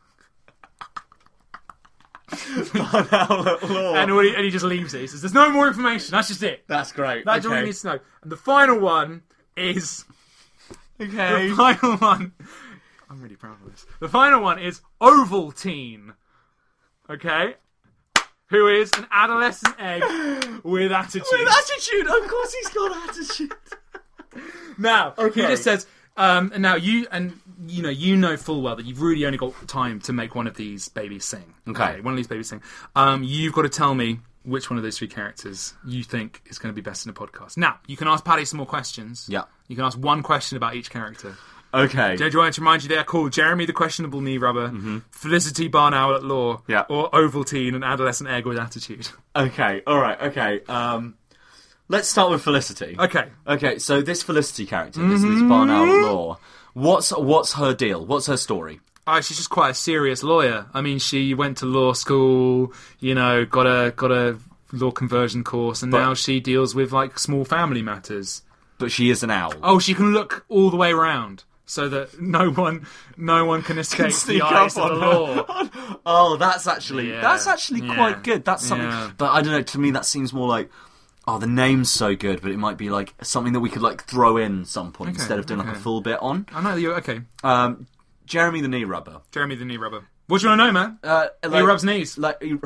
Barn Owl at Law. And he just leaves it. He says, there's no more information. That's just it. That's great. That's all you need to know. And the final one is... Okay. The final one... I'm really proud of this. The final one is Ovaltine. Okay? Who is an adolescent egg with attitude. With attitude! Of course he's got attitude. Now, he just says... now, you know full well that you've really only got time to make one of these babies sing. Okay. One of these babies sing. You've got to tell me which one of those three characters you think is going to be best in a podcast. Now, you can ask Paddy some more questions. Yeah. You can ask one question about each character. Okay. Do you want to remind you they're called Jeremy the Questionable Knee Rubber, Felicity Barn Owl at Law, or Ovaltine, an adolescent egg with attitude? Okay, alright, okay. Let's start with Felicity. Okay. Okay, so this Felicity character, this Barn Owl at Law, what's her deal? What's her story? She's just quite a serious lawyer. I mean, she went to law school, got a law conversion course, and now she deals with, like, small family matters. But she is an owl. Oh, she can look all the way around, so that no one can escape the eyes of the law. Oh, that's actually quite good. That's something. Yeah. But I don't know. To me, that seems more like, the name's so good, but it might be like something that we could like throw in at some point instead of doing like a full bit on. I know you're okay. Jeremy the Knee Rubber. Jeremy the Knee Rubber. What do you want to know, man? He rubs knees.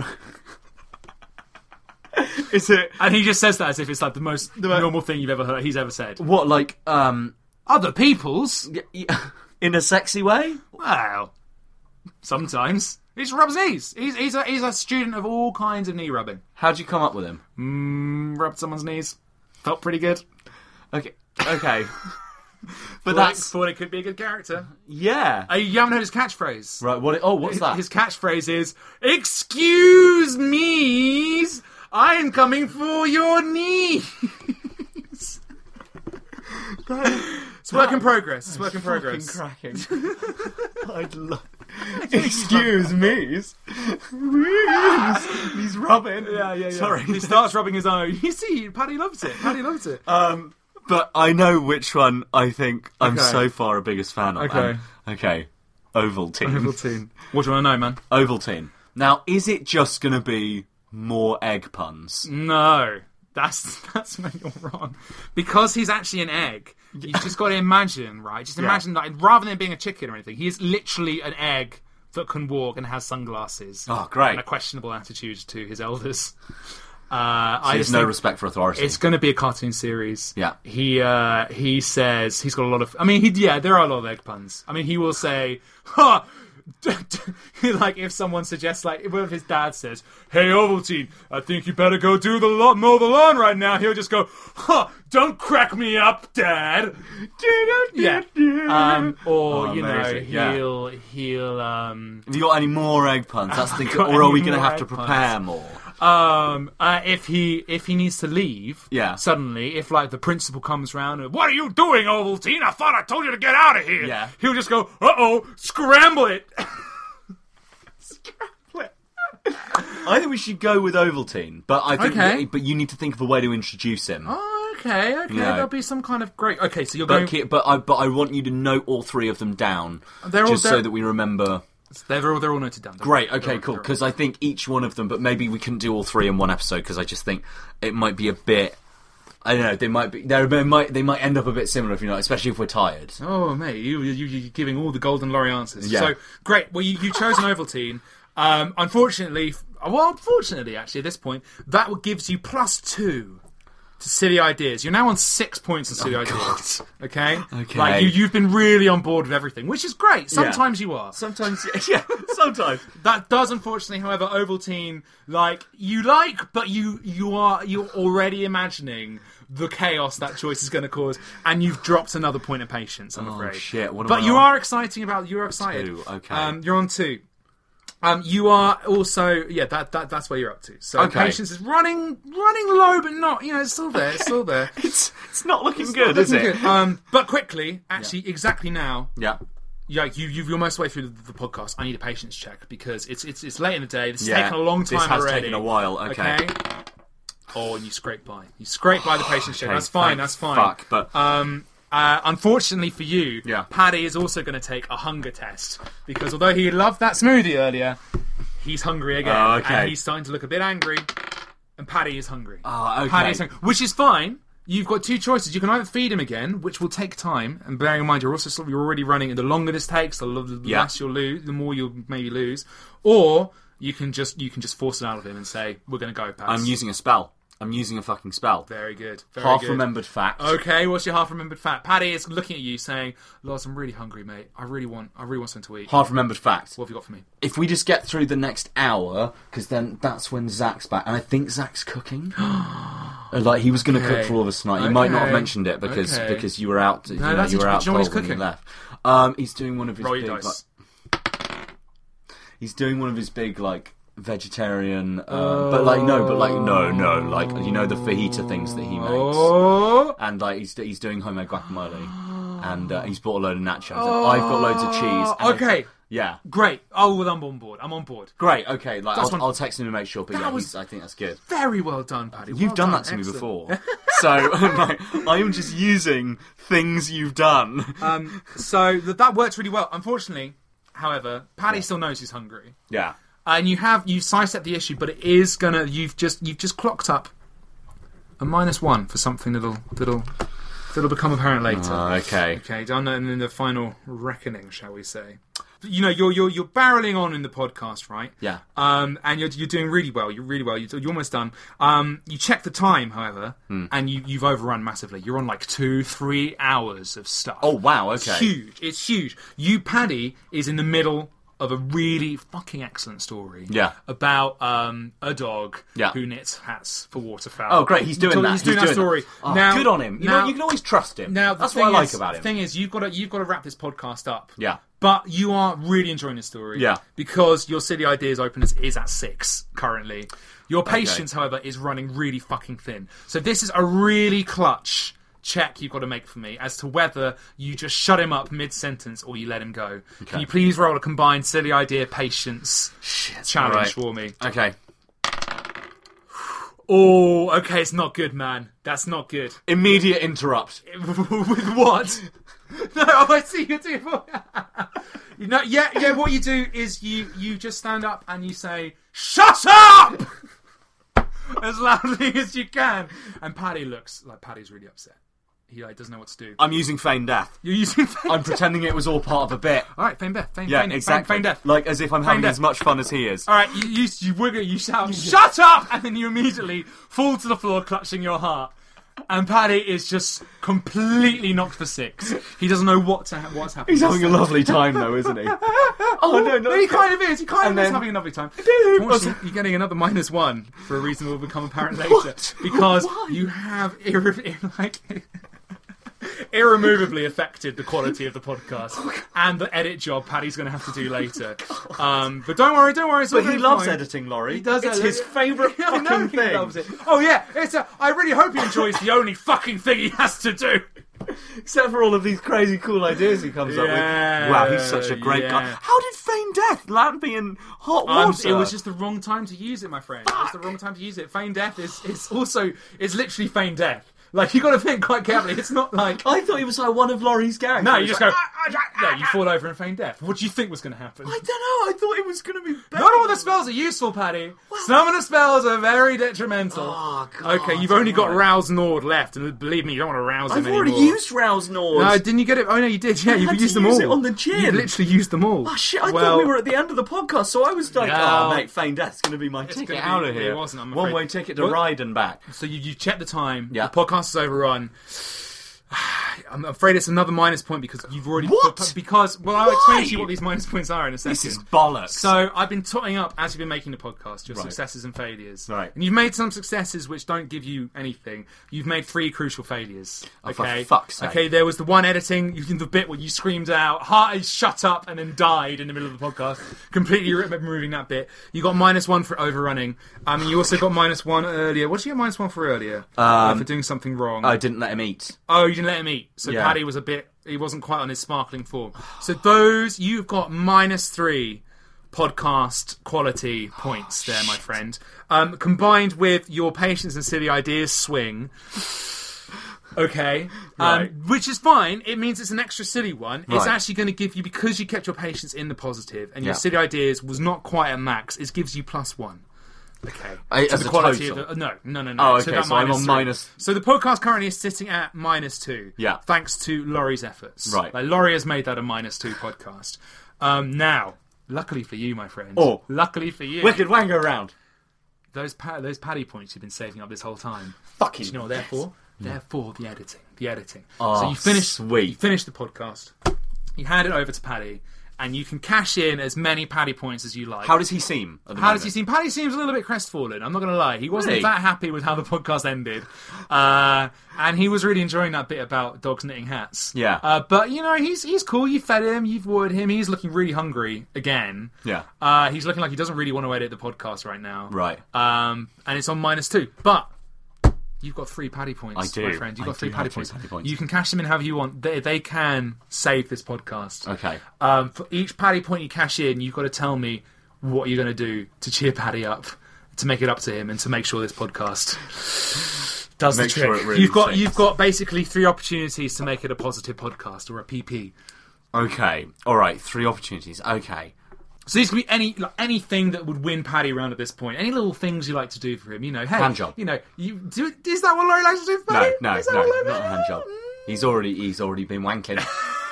Is it? And he just says that as if it's like the most normal thing you've ever heard. He's ever said. What, like other people's? In a sexy way? Well, sometimes he just rubs knees. He's a student of all kinds of knee rubbing. How'd you come up with him? Rubbed someone's knees. Felt pretty good. Okay. But thought it could be a good character. Yeah. You haven't heard his catchphrase. Right, what's that? His catchphrase is, "Excuse me, I'm coming for your knees." It's work in progress. It's work in progress. Cracking. I'd love. Excuse me. He's rubbing. Yeah. Sorry. He starts rubbing his own. You see, Paddy loves it. But I know which one I think I'm so far a biggest fan of. Okay. Ovaltine. What do you want to know, man? Ovaltine. Now, is it just going to be more egg puns? No. That's where you're wrong. Because he's actually an egg, you've just got to imagine, right? Just imagine that rather than being a chicken or anything, he is literally an egg that can walk and has sunglasses. Oh, great. And a questionable attitude to his elders. He has no respect for authority. It's going to be a cartoon series. Yeah. He says he's got a lot of... I mean, there are a lot of egg puns. I mean, he will say, "Ha! Like if someone suggests, like if his dad says, 'Hey Ovaltine, I think you better go mow the lawn right now,' he'll just go, 'Huh, don't crack me up, Dad.'" Yeah. He'll Have you got any more egg puns? That's the thing. Or are we going to have to prepare more? If he needs to leave, suddenly, if like the principal comes round and, "What are you doing, Ovaltine? I thought I told you to get out of here." Yeah. He'll just go, "Uh-oh, scramble it." I think we should go with Ovaltine, but I think but you need to think of a way to introduce him. Oh, okay. There'll be some kind of great. Okay, so you're going. But I want you to note all three of them down, so that we remember. They're all noted down. Great, okay, cool. Because I think each one of them, but maybe we can do all three in one episode. Because I just think it might be a bit. I don't know. They might end up a bit similar if especially if we're tired. Oh, mate, you're giving all the golden lorry answers. Yeah. So great. Well, you chose an Ovaltine. Unfortunately, actually, at this point, that gives you +2 to silly ideas. You're now on 6 points on silly ideas. Okay? Like, you've been really on board with everything, which is great. Sometimes you are. Sometimes. Sometimes. That does, unfortunately, however, Ovaltine, but you're already imagining the chaos that choice is going to cause, and you've dropped another point of patience, I'm afraid. Oh, shit. But you are excited. Two, okay. You're on 2. You are also that's where you're up to. So patience is running low, but not it's still there. It's still there. It's not looking good, is it? But quickly, actually, exactly now. Yeah. You're most way through the podcast. I need a patience check because it's late in the day. This has taken a long time already. This has taken a while. Okay. Oh, and you scrape by. You scrape by the patience check. That's fine. That's fine. Fuck. But unfortunately for you, Paddy is also going to take a hunger test because although he loved that smoothie earlier, he's hungry again. Oh, okay. And he's starting to look a bit angry, and Paddy is hungry. Oh, okay. Paddy is hungry, which is fine. You've got two choices. You can either feed him again, which will take time, and bearing in mind you're already running, and the longer this takes, the less you'll lose, the more you'll maybe lose, or you can just force it out of him and say, "We're going to go, Paddy." I'm using a spell. I'm using a fucking spell. Very good. Half-remembered fact. Okay, what's your half-remembered fact? Paddy is looking at you saying, Lars, I'm really hungry, mate. I really want something to eat. Half-remembered fact. What have you got for me? If we just get through the next hour, because then that's when Zach's back, and I think Zach's cooking. Like, he was going to cook for all of us tonight. You might not have mentioned it because you were out. No, that's you were out. Do you know what he's when cooking? you left. He's doing one of his Roll big. your dice. He's doing one of his big vegetarian, but like you know the fajita things that he makes, and like he's doing homemade guacamole, and he's bought a load of nachos. And I've got loads of cheese. Okay. Yeah. Great. Oh, well, I'm on board. Great. Okay. Like I'll text him to make sure. But I think that's good. Very well done, Paddy. You've done that to me before, so I am just using things you've done. So that works really well. Unfortunately, however, Paddy still knows he's hungry. Yeah. And you've sidestepped the issue, but it is gonna. You've just clocked up a -1 for something that'll become apparent later. Okay. Done in the final reckoning, shall we say? You know, you're barreling on in the podcast, right? Yeah. And you're doing really well. You're really well. You're almost done. You check the time, however, and you've overrun massively. You're on like 2-3 hours of stuff. Oh wow! Okay. It's huge. You, Paddy, is in the middle of a really fucking excellent story. Yeah. About a dog who knits hats for waterfowl. Oh, great! He's doing that. He's doing that story. Oh, now, good on him. You know, you can always trust him. Now, that's what I like about him. The thing is, you've got to wrap this podcast up. Yeah. But you are really enjoying the story. Yeah. Because your Silly Ideas Open is at 6 currently. Your patience, however, is running really fucking thin. So this is a really clutch check you've got to make for me as to whether you just shut him up mid-sentence or you let him go. Okay. Can you please roll a combined Silly Idea patience challenge for me? Okay. Oh, okay, it's not good, man. That's not good. Immediate interrupt. With what? No, I see you do. You know, yeah. What you do is you just stand up and you say, "Shut up!" as loudly as you can. And Paddy looks like Paddy's really upset. He doesn't know what to do. I'm using feigned death. You're using feigned death? I'm pretending it was all part of a bit. All right, feigned death. Exactly. Feigned death. Like as if I'm having as much fun as he is. All right, you wiggle, you shout, "Shut up!" and then you immediately fall to the floor, clutching your heart. And Paddy is just completely knocked for 6. He doesn't know what's happening. He's having a lovely time, though, isn't he? Oh no! He kind of is. He kind of is having a lovely time. Unfortunately, you're getting another -1 for a reason that will become apparent later. Because you have irremovably affected the quality of the podcast and the edit job Paddy's going to have to do later. But don't worry. It's all but he loves editing, Laurie. He does. It's his favourite fucking thing. He loves it. Oh yeah, I really hope he enjoys the only fucking thing he has to do. Except for all of these crazy cool ideas he comes up with. Wow, he's such a great guy. How did feigned death land me in hot water? It was just the wrong time to use it, my friend. It was the wrong time to use it. Feigned death is literally feigned death. Like, you got to think quite carefully. It's not like... I thought it was like one of Laurie's characters. No, you just go... No, you fall over and feign death. What do you think was going to happen? I don't know. I thought it was going to be better. Not all the spells are useful, Paddy. Well, some of the spells are very detrimental. Oh, God. Okay, you've only got Rouse Nord left, and believe me, you don't want to rouse him anymore. I've already used Rouse Nord. No, didn't you get it? Oh, no, you did. Yeah, you've used them all. I had to use it on the gin. You literally used them all. Oh, shit, I thought we were at the end of the podcast, so I was like, mate, feign death's going to be my ticket out of here. It wasn't, I'm afraid. One-way ticket to ride and back. So you check the time. Yeah. The podcast is overrun. I'm afraid it's another minus point because you've already... What? Because, well, I'll explain to you what these minus points are in a second. This is bollocks. So, I've been totting up, as you've been making the podcast, your successes and failures. Right. And you've made some successes which don't give you anything. You've made 3 crucial failures. Okay? Oh, for fuck's sake. Okay, there was the one editing, the bit where you screamed out, "Heart is shut up," and then died in the middle of the podcast. Completely removing that bit. You got -1 for overrunning. You also got -1 earlier. What did you get -1 for earlier? For doing something wrong. I didn't let him eat. Oh, you didn't let him eat. So Paddy was he wasn't quite on his sparkling form. So you've got -3 podcast quality points there, my friend. Combined with your patience and silly ideas swing. Okay. Right. Which is fine. It means it's an extra silly one. Right. It's actually going to give you, because you kept your patience in the positive and your silly ideas was not quite at max, it gives you +1. Okay. As the quality total? Of the, no. Oh, okay, so I'm on minus... So the podcast currently is sitting at -2. Yeah. Thanks to Laurie's efforts. Right. Like, Laurie has made that a -2 podcast. Now, luckily for you, my friend. Oh. Luckily for you. Wicked Wango round. those paddy points you've been saving up this whole time. Fucking Do you know what they're for? They're for the editing. Oh, so you finish the podcast, you hand it over to Paddy, and you can cash in as many paddy points as you like. How does he seem? How does he seem? Paddy seems a little bit crestfallen. I'm not going to lie. He wasn't that happy with how the podcast ended. And he was really enjoying that bit about dogs knitting hats. Yeah. But, you know, he's cool. You fed him. You've watered him. He's looking really hungry again. Yeah. He's looking like he doesn't really want to edit the podcast right now. Right. And it's on -2. But you've got 3 paddy points, I do. my friend. You've got 3 paddy points. Paddy points. You can cash them in however you want. They can save this podcast. Okay. For each paddy point you cash in, you've got to tell me what you're going to do to cheer Paddy up, to make it up to him, and to make sure this podcast does the trick. Sure it really you've got basically 3 opportunities to make it a positive podcast or a PP. Okay. All right. 3 opportunities. Okay. So these could be anything that would win Paddy round at this point. Any little things you like to do for him. You know, hey, hand job. You know, is that what Laurie likes to do for Paddy? No, not a hand job. He's already been wanking.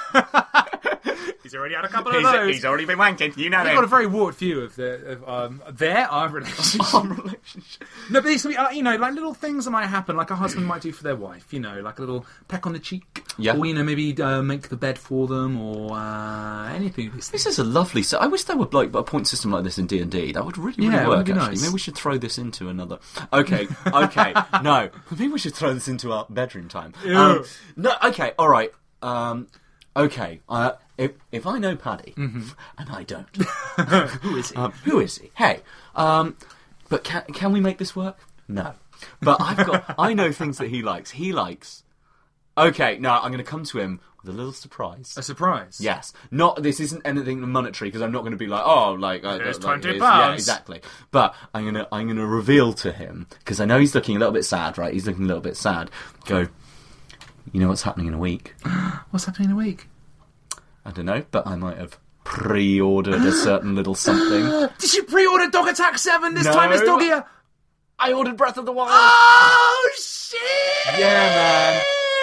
He's already had a couple of those. He's already been wanking. You know We've got a very warped view of our relationship. No, but these could be, you know, like little things that might happen, like a husband might do for their wife. You know, like a little peck on the cheek, or you know, maybe make the bed for them, or anything. This is a lovely. So I wish there were like a point system like this in D&D. That would really work. Would be actually, nice. Maybe we should throw this into another. Okay. No, maybe we should throw this into our bedroom time. No. Okay. All right. Okay. If I know Paddy, and I don't, who is he? Hey. But can we make this work? No. But I know things that he likes. He likes. Okay, no, I'm going to come to him with a little surprise. A surprise? Yes. This isn't anything monetary, because I'm not going to be like, oh, like... There's £20. Yeah, exactly. But I'm going to reveal to him, because I know he's looking a little bit sad, right? He's looking a little bit sad. Go, you know what's happening in a week? What's happening in a week? I don't know, but I might have pre-ordered a certain little something. Did you pre-order Dog Attack 7 this time as Dog Ear? I ordered Breath of the Wild. Oh, shit! Yeah, man.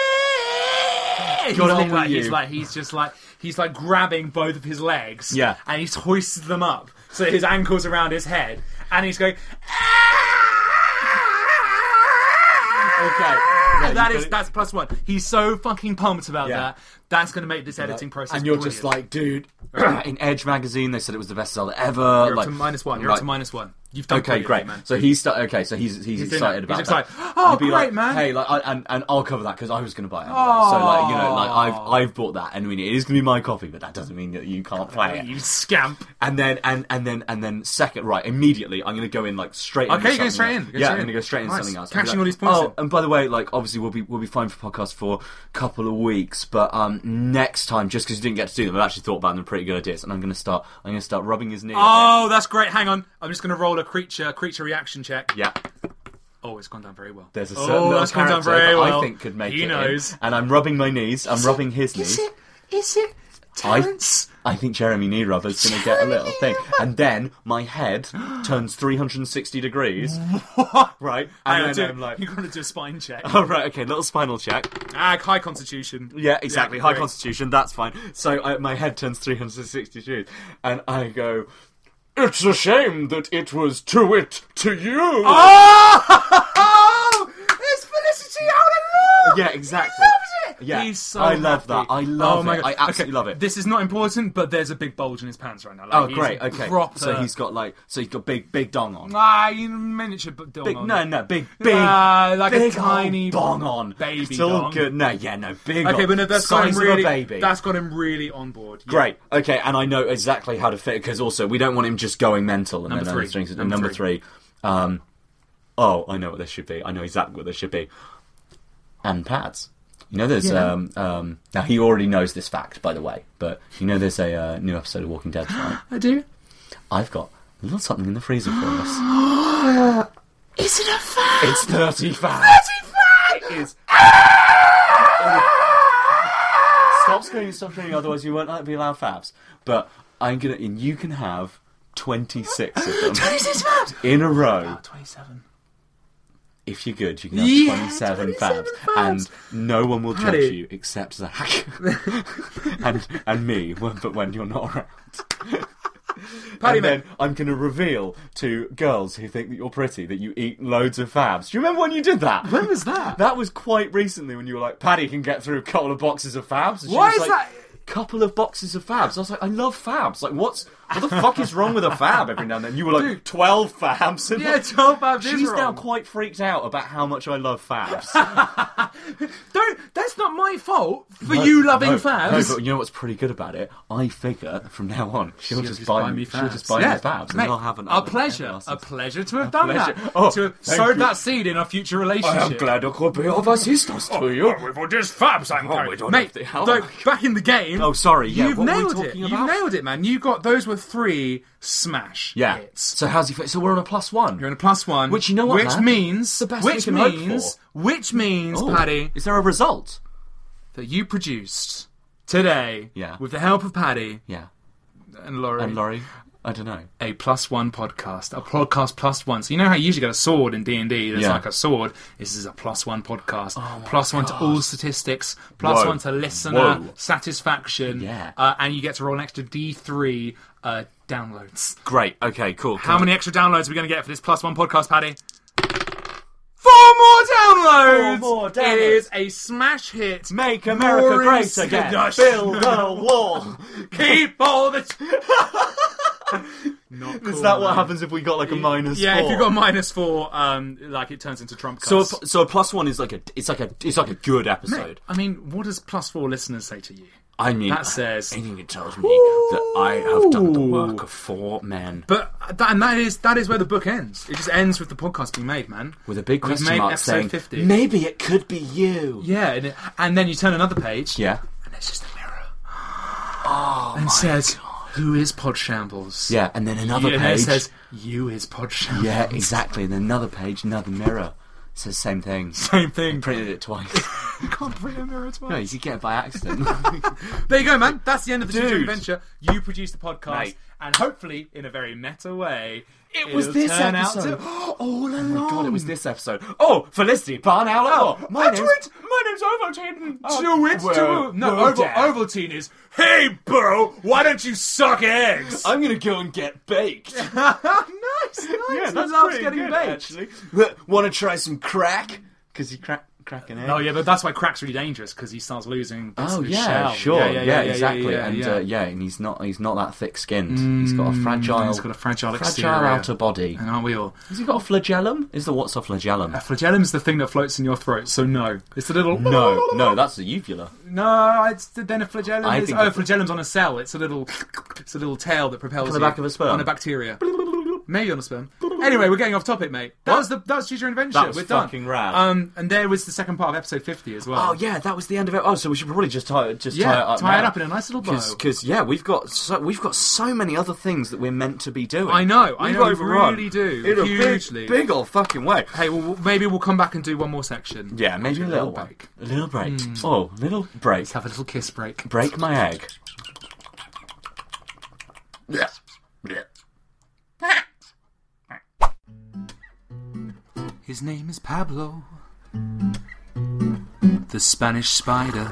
He's like grabbing both of his legs. Yeah. And he's hoisted them up so his ankle's around his head. And he's going... Okay. Yeah, that's +1. He's so fucking pumped about that. That's going to make this editing process And you're brilliant. just like, dude, in Edge magazine they said it was the best seller ever. You're up to -1. You're up to -1. You've done okay, great, man. So he's he's excited about he's that. Excited. Oh, great, like, man! Hey, like, and I'll cover that because I was going to buy it. Anyway. So, like, you know, like I've bought that, and I mean, it is going to be my copy, but that doesn't mean that you can't play it. You scamp. And then second, right? Immediately, I'm going to go in like straight. Okay, into go straight else. in. I'm going to go straight into something else. Catching all these points. Oh, and by the way, like obviously we'll be fine for podcasts for a couple of weeks, but next time, just because you didn't get to do them, I've actually thought about them. Pretty good ideas, and I'm going to start rubbing his knee. Oh, that's great. Hang on, I'm just going to roll a creature reaction check. Yeah. Oh, it's gone down very well. There's a certain little character that I think could make it. He knows. And I'm rubbing my knees. I'm rubbing his knees. Is it Terrence? I think Jeremy Knee Rubber's going to get a little thing. And then my head turns 360 degrees. What? Right? And then I'm like... You're going to do a spine check. Oh, right, okay, little spinal check. High constitution. Yeah, exactly, high constitution, that's fine. So my head turns 360 degrees. And I go... It's a shame that it was to you. Oh! It's Felicity Howland! Yeah, exactly. He loves it! Yeah, he's so I love happy. that. I love my it. God. I absolutely love it. This is not important, but there's a big bulge in his pants right now. Oh, great. Okay. So he's got big dong on. Miniature dong on. No, big, like big a tiny dong on. baby Still dong. good. No, big. Okay, but no, that's got him size really. of a baby. That's got him really on board. Yeah. Great. Okay, and I know exactly how to fit because also we don't want him just going mental. And Number then three. Number three. I know what this should be. I know exactly what this should be. And pads. You know, there's now he already knows this fact, by the way. But you know, there's a new episode of Walking Dead tonight. I do. I've got a little something in the freezer for us. Is it a fact? It's 30 fact. 30 fact. It is. Stop screaming, otherwise you won't be allowed fabs. But and you can have 26 of them. 26 fabs in a row. 27. If you're good, you can have 27 fabs, and no one will judge you except Zach and me. But when you're not around. Paddy, and then I'm going to reveal to girls who think that you're pretty that you eat loads of fabs. Do you remember when you did that? When was that? That was quite recently when you were like, Paddy can get through a couple of boxes of fabs. And she Why was is like, that? Couple of boxes of fabs. I was like, I love fabs. Like, what the fuck is wrong with a fab every now and then? You were like, Dude. 12 fabs. And Yeah, 12 fabs is She's now wrong. quite freaked out about how much I love fabs. That's not my fault for you loving fabs. No, but you know what's pretty good about it? I figure from now on she'll just buy buy me me fabs. She'll just buy Yeah. me fabs, and Mate, I'll have a pleasure to have done pleasure. that. Oh, to have thank sowed you. that seed in our future relationship. I am glad I could be of assistance to you. With all these fabs, I'm going. Mate, though, back in the game. Oh, sorry. Yeah, You've what were we nailed it. talking You've about? nailed it, man. You got those were 3 smash hits. So how's he? So we're on a +1. You're on a +1, Which, you know what, Which man? means, The best we can hope for. Which means, Oh, Paddy, is there a result? that you produced today, Yeah. with the help of Paddy Yeah. and Laurie, I don't know. a +1 podcast, a podcast +1. So you know how you usually get a sword in D&D. There's Yeah. like a sword. This is a +1 podcast. Oh +1 to all statistics. +1 to listener Whoa. satisfaction. Yeah. And you get to roll an extra D3 downloads. Great. Okay. Cool. How many extra downloads are we going to get for this +1 podcast, Paddy? 4 more downloads! 4 more, damn It it. is a smash hit. Make America Boring great again. Skadoosh. Build a wall. Keep all the... Not cool, Is that what man. happens if we got like a -4? Yeah, if you've got -4, like it turns into Trump So, cuts. so a +1 is like it's like a good episode. Mate, I mean, what does +4 listeners say to you? I mean, That says- I think it tells me that I have done the work of 4 men. But that is where the book ends. It just ends with the podcast being made, man. With a big We've question made mark episode saying, 50. maybe it could be you. Yeah, and then you turn another page. Yeah. And there's just a mirror. And it says, "Who is Podshambles?" Yeah, and then another And page. it says, "You is Podshambles." Yeah, exactly. And then another page, another mirror. It says the same thing. Same thing. Printed it twice. You can't print a mirror twice. No, you get it by accident. There you go, man. That's the end of the Dude. Ginger Adventure. You produced the podcast, Mate. and hopefully, in a very meta way, It was it'll this turn episode. out to all along. Oh my god, it was this episode. Oh, Felicity Barnowl. Oh, my name's Ovaltine. Ovaltine is, "Hey, bro, why don't you suck eggs?" I'm gonna go and get baked. Nice. Yeah, He that's loves pretty getting good, baked. actually. Want to try some crack? Because you crack an egg. Oh yeah, but that's why crack's really dangerous because he starts losing bits Oh of his yeah, shell. sure, Yeah, exactly, yeah, and yeah. and he's not that thick-skinned. He's got a fragile, He's got a fragile exterior. outer body. And aren't we all? Has he got a flagellum? What's a flagellum? A flagellum is the thing that floats in your throat. So no, it's the little. No, that's a uvula. No, it's then a flagellum. I Is, think oh, the- flagellum's on a cell. It's a little tail that propels On the you back of a sperm? on a bacteria. Maybe on a sperm. Anyway, we're getting off topic, mate. That was Ginger Adventure. That was We're done. fucking rad. And there was the second part of episode 50 as well. Oh yeah, that was the end of it. Oh, so we should probably just tie it up. tie it now. up in a nice little bow. Because we've got so many other things that we're meant to be doing. I know, We've we overrun really do. in a Hugely. big old fucking way. Hey, well, maybe we'll come back and do one more section. Yeah, maybe a little break. one. A little break. Oh, little break. Let's have a little kiss break. Break my egg. Yeah. His name is Pablo, the Spanish spider.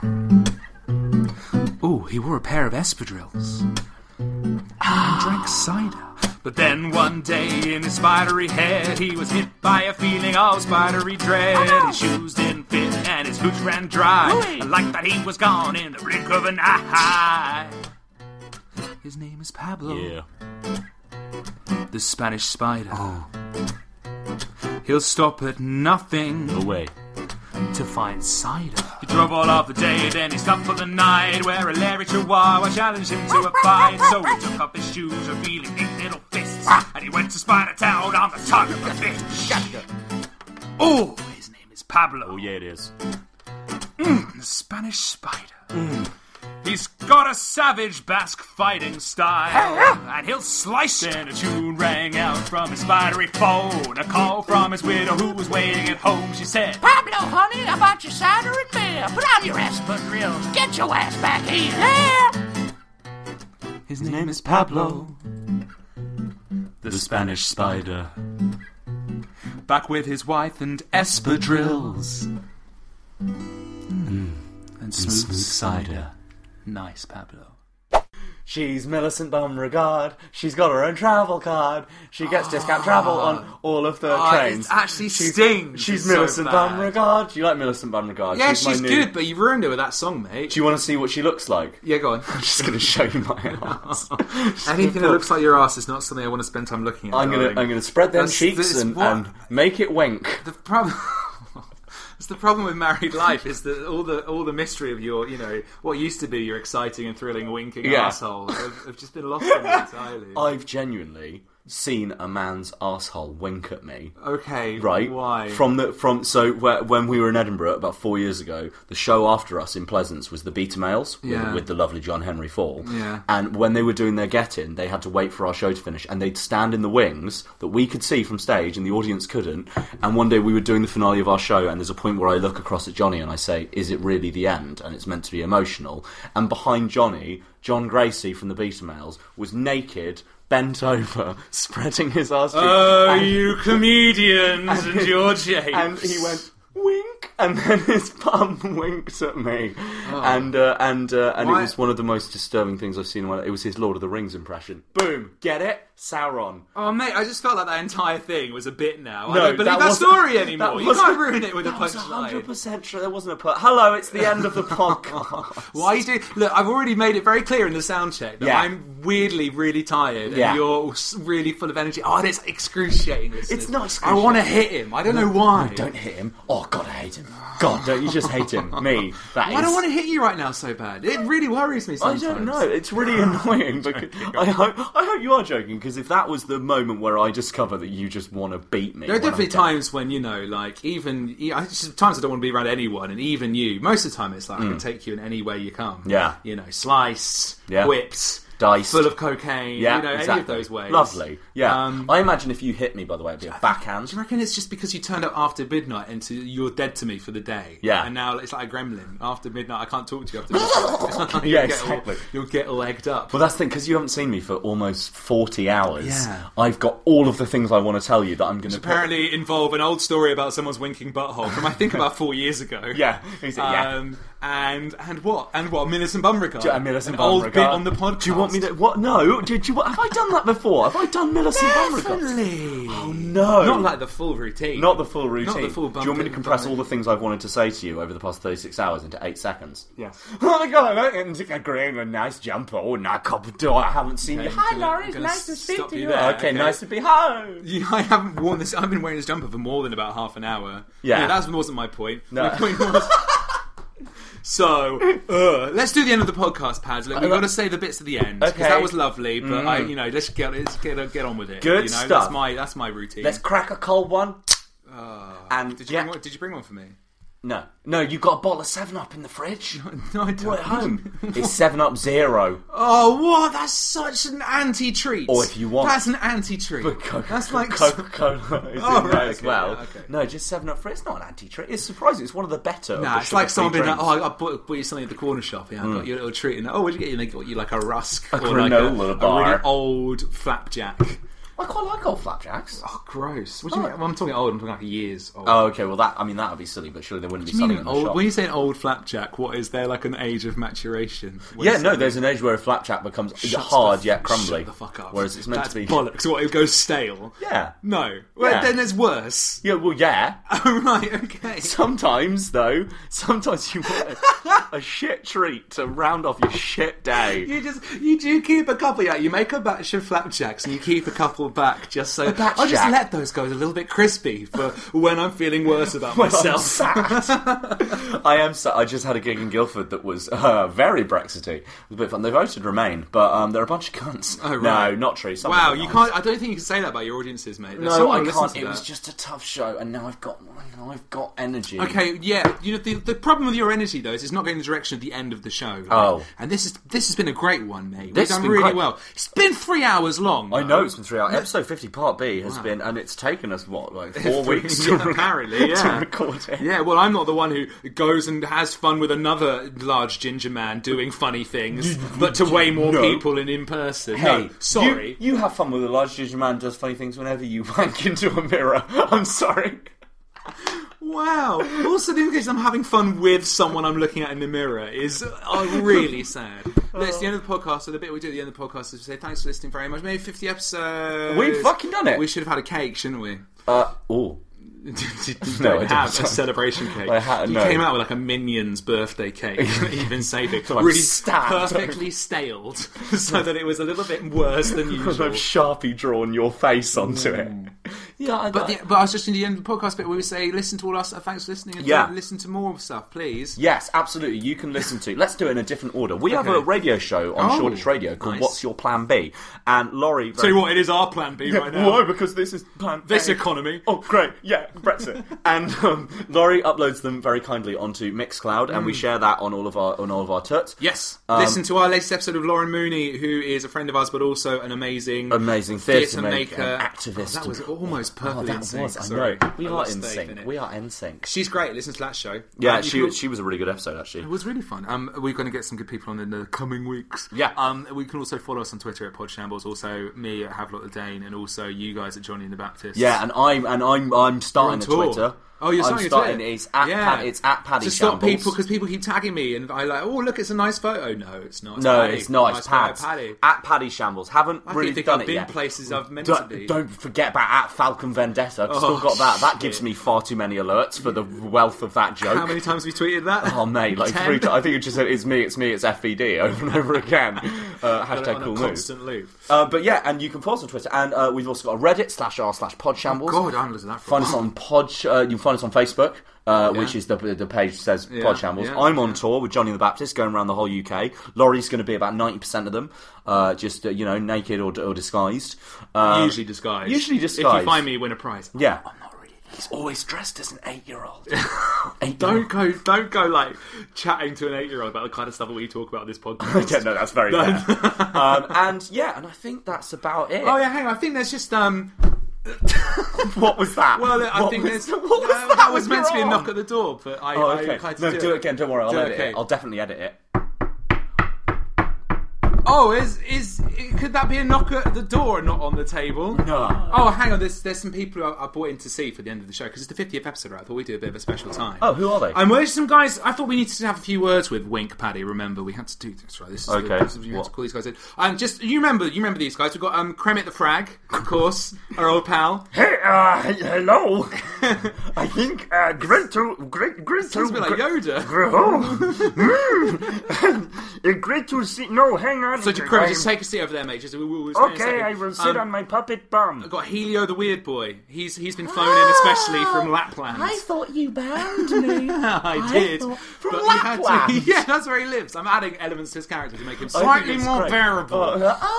Ooh, he wore a pair of espadrilles and drank cider. But then one day in his spidery head, he was hit by a feeling of spidery dread. His shoes didn't fit and his boots ran dry. Like that he was gone in the blink of an eye. His name is Pablo, the Spanish spider. He'll stop at nothing to find cider. He drove all of the day, then he stopped for the night, where a Larry Chihuahua challenged him to a fight. So he took off his shoes, revealing 8 little fists, and he went to Spider Town on the tongue of a bitch. Oh, his name is Pablo. Oh yeah, it is. The Spanish spider. He's got a savage Basque fighting style, and he'll slice. Then a tune rang out from his spidery phone, a call from his widow who was waiting at home. She said, "Pablo, honey, I bought you cider and beer. Put on your espadrilles. Get your ass back here." Yeah. his name is Pablo, the Spanish spider. Back with his wife and espadrilles, and smooth cider. Nice, Pablo. She's Millicent Beauregard. She's got her own travel card. She gets discount travel on all of the trains. It actually stings. She's It's Millicent so bad. Beauregard. Do you like Millicent Beauregard? Yeah, my she's new... good, but you ruined her with that song, mate. Do you want to see what she looks like? Yeah, go on. I'm just going to show you my ass. Anything that looks like your ass is not something I want to spend time looking at. I'm gonna spread them cheeks and make it wink. The problem. It's the problem with married life is that all the mystery of your, what used to be your exciting and thrilling winking asshole have just been lost on me entirely. I've genuinely seen a man's arsehole wink at me. Okay, right? Why? When we were in Edinburgh about 4 years ago, the show after us in Pleasance was the Beta Males with the lovely John Henry Fall. Yeah. And when they were doing their get-in, they had to wait for our show to finish, and they'd stand in the wings that we could see from stage and the audience couldn't. And one day we were doing the finale of our show, and there's a point where I look across at Johnny and I say, "Is it really the end?" And it's meant to be emotional. And behind Johnny, John Gracie from the Beta Males was naked, bent over, spreading his arse cheek. Oh, you comedians and your japes. And he went, wink, and then his bum winked at me. Oh. And it was one of the most disturbing things I've seen in my life. It was his Lord of the Rings impression. Boom, get it? Sauron. Oh, mate, I just felt like that entire thing was a bit now. No, I don't believe that story anymore. You can't ruin it with a punchline. punchline. 100% true. There wasn't a put. Hello, it's the end of the podcast. Why are you doing... Look, I've already made it very clear in the sound check that I'm weirdly really tired and you're really full of energy. Oh, it's excruciating, listeners. It's not excruciating. I want to hit him. I don't know why. No, don't hit him. Oh, God, I hate him. God, don't you just hate him. Me. Why do I want to hit you right now so bad? It really worries me sometimes. I don't know. It's really annoying. Because I hope you are joking, because if that was the moment where I discover that you just want to beat me. There are definitely times when, times I don't want to be around anyone, and even you, most of the time it's like, I can take you in any way you come. Yeah. Sliced, whipped, diced, full of cocaine, exactly. any of those ways. Lovely. Yeah. I imagine if you hit me, by the way, it'd be a backhand. Do you reckon it's just because you turned up after midnight and you're dead to me for the day? Yeah. And now it's like a gremlin. After midnight, I can't talk to you after midnight. Exactly. You'll get all egged up. Well, that's the thing, because you haven't seen me for almost 40 hours. Yeah. I've got all of the things I want to tell you that I'm going to... apparently involve an old story about someone's winking butthole from, I think, about 4 years ago. Yeah. And what? And what? Millicent Beauregard. Millicent An old Beauregard. bit on the podcast. Do you want me to... What? No. Have I done that before? Have I done Millicent Beauregard? Definitely. Oh, no. Not like the full routine. Not the full routine. Not the full Do you want me to compress all the things I've wanted to say to you over the past 36 hours into 8 seconds? Yes. Oh my God, I agree with a nice jumper. Oh, no, I haven't seen you. Hi, Laurie, it's nice to speak to you. Okay, nice to be home. I haven't worn this. I've been wearing this jumper for more than about half an hour. Yeah. That wasn't my point. No. My point was... So, let's do the end of the podcast, Pads. Look, we've got to say the bits at the end, because that was lovely, but let's get on with it. Good stuff. That's my routine. Let's crack a cold one. And did you bring one for me? No, you got a bottle of 7-Up in the fridge. No, I don't. At home. It's 7-Up Zero. Oh, what? That's such an anti-treat. Or if you want... That's an anti-treat. That's like... Coca-Cola is in there as well. Yeah, okay. No, just 7-Up Free. It's not an anti-treat. It's surprising. It's one of the better. Nah, it's like someone being like, I bought you something at the corner shop. Yeah, I got you a little treat. And what'd you get? And they got you like a rusk. A or granola like bar. A really old flapjack. I quite like old flapjacks. Oh, gross. What do you mean? Well, I'm talking old. I'm talking like years old. Oh, okay. Well, that would be silly, but surely they wouldn't be selling it in the shop. When you say an old flapjack, what is there like an age of maturation? There's an age where a flapjack becomes hard yet crumbly. Shut the fuck up. Whereas it's meant to be bollocks. What, it goes stale? Yeah. No. Well, then there's worse. Yeah. Well, yeah. Oh, right. Okay. Sometimes you want a shit treat to round off your shit day. You do keep a couple. Yeah. You make a batch of flapjacks and you keep a couple back just so. I'll just let those go a little bit crispy for when I'm feeling worse about myself. I am sad. I just had a gig in Guildford that was very Brexity. It was a bit fun. They voted Remain, but they're a bunch of cunts. Oh, right. No, not true. Wow, you can't. I don't think you can say that about your audiences, mate. No, I can't. It was just a tough show, and now I've got energy. Okay, yeah. The problem with your energy though is it's not going in the direction of the end of the show. Right? Oh, and this has been a great one, mate. We've done really well. It's been 3 hours long. I know it's been 3 hours. Episode 50, Part B has been, and it's taken us 4 weeks to record it. Yeah, well, I'm not the one who goes and has fun with another large ginger man doing funny things, but to way more people and in person. Hey, no, sorry. You have fun with a large ginger man who does funny things whenever you wank into a mirror. I'm sorry. Wow. Also, the indication I'm having fun with someone I'm looking at in the mirror is really sad. That's the end of the podcast. So the bit we do at the end of the podcast is we say thanks for listening very much. Maybe 50 episodes. We've fucking done it. We should have had a cake, shouldn't we? No, I have didn't. a celebration cake. You came out with like a Minion's birthday cake, even saving it. Really perfectly staled, so that it was a little bit worse than usual. I've Sharpie drawn your face onto it. Yeah, but I was just in the end of the podcast bit where we say, listen to all our stuff, thanks for listening, and listen to more stuff, please. Yes, absolutely. You can listen to. Let's do it in a different order. We have a radio show on Shoreditch Radio called What's Your Plan B? And Laurie. Tell you what, it is our Plan B right now. Why? Because this is Plan B. This economy. Oh, great. Yeah, Brexit. And Laurie uploads them very kindly onto Mixcloud, and we share that on all of our tuts. Yes. Listen to our latest episode of Lauren Mooney, who is a friend of ours, but also an amazing theatre maker, activist. That was almost perfectly in sync. I know. We are in sync. We are in sync. She's great. Listen to that show. Yeah, she was a really good episode, actually. It was really fun. We're going to get some good people on in the coming weeks. Yeah. We can also follow us on Twitter at Podshambles. Also me at Havelock the Dane, and also you guys at Johnny and the Baptist. Yeah, and I'm starting a Twitter. Oh, you're starting Twitter? It's at Paddy to stop Shambles. people, because people keep tagging me, and I like, oh look, it's a nice photo. No, it's not. It's not. It's Paddy. At Paddy Shambles. Haven't really done it yet. I've been places I've meant to be. Don't forget about at Falcon Vendetta. I've still got that. That gives me far too many alerts for the wealth of that joke. How many times have you tweeted that? Oh mate, like 3 times. I think it just said it's me, it's FVD over and over again. Hashtag cool news. Constant loop. But yeah, and you can follow us on Twitter, and we've also got a Reddit /r/Podshambles. Oh God, I haven't listened to that. Find us on you can find us on Facebook. Which is the page that says Podshambles. I'm on tour with Johnny the Baptist, going around the whole UK. Laurie's going to be about 90% of them, just naked or disguised. Usually disguised. If you find me, you win a prize. Yeah. I'm not really. He's always dressed as an 8-year-old. Don't go like chatting to an 8-year-old about the kind of stuff that we talk about on this podcast. Yeah, no, that's very fair. And I think that's about it. Oh yeah, hang on. I think there's just What was that? Well, I think that was meant to be a knock at the door, but okay. Do it again. Don't worry, I'll edit it. I'll definitely edit it. Oh, could that be a knock at the door and not on the table? No. Oh, hang on. There's some people who I brought in to see for the end of the show, because it's the 50th episode, right? I thought we'd do a bit of a special time. Oh, who are they? And there's some guys I thought we needed to have a few words with. Wink, Paddy, remember, we had to do this, right? This is okay. We had to call these guys in. You remember these guys. We've got Kremit the Frag, of course, our old pal. Hey, hello. I think great to Sounds a bit like Yoda. Great to see. No, hang on. So, Kremit, just take a seat over there, mate. Okay, I will sit on my puppet bum. I've got Helio the Weird Boy. He's been flown in especially from Lapland. I thought you banned me. I did. From Lapland? Yeah, that's where he lives. I'm adding elements to his character to make him slightly more bearable.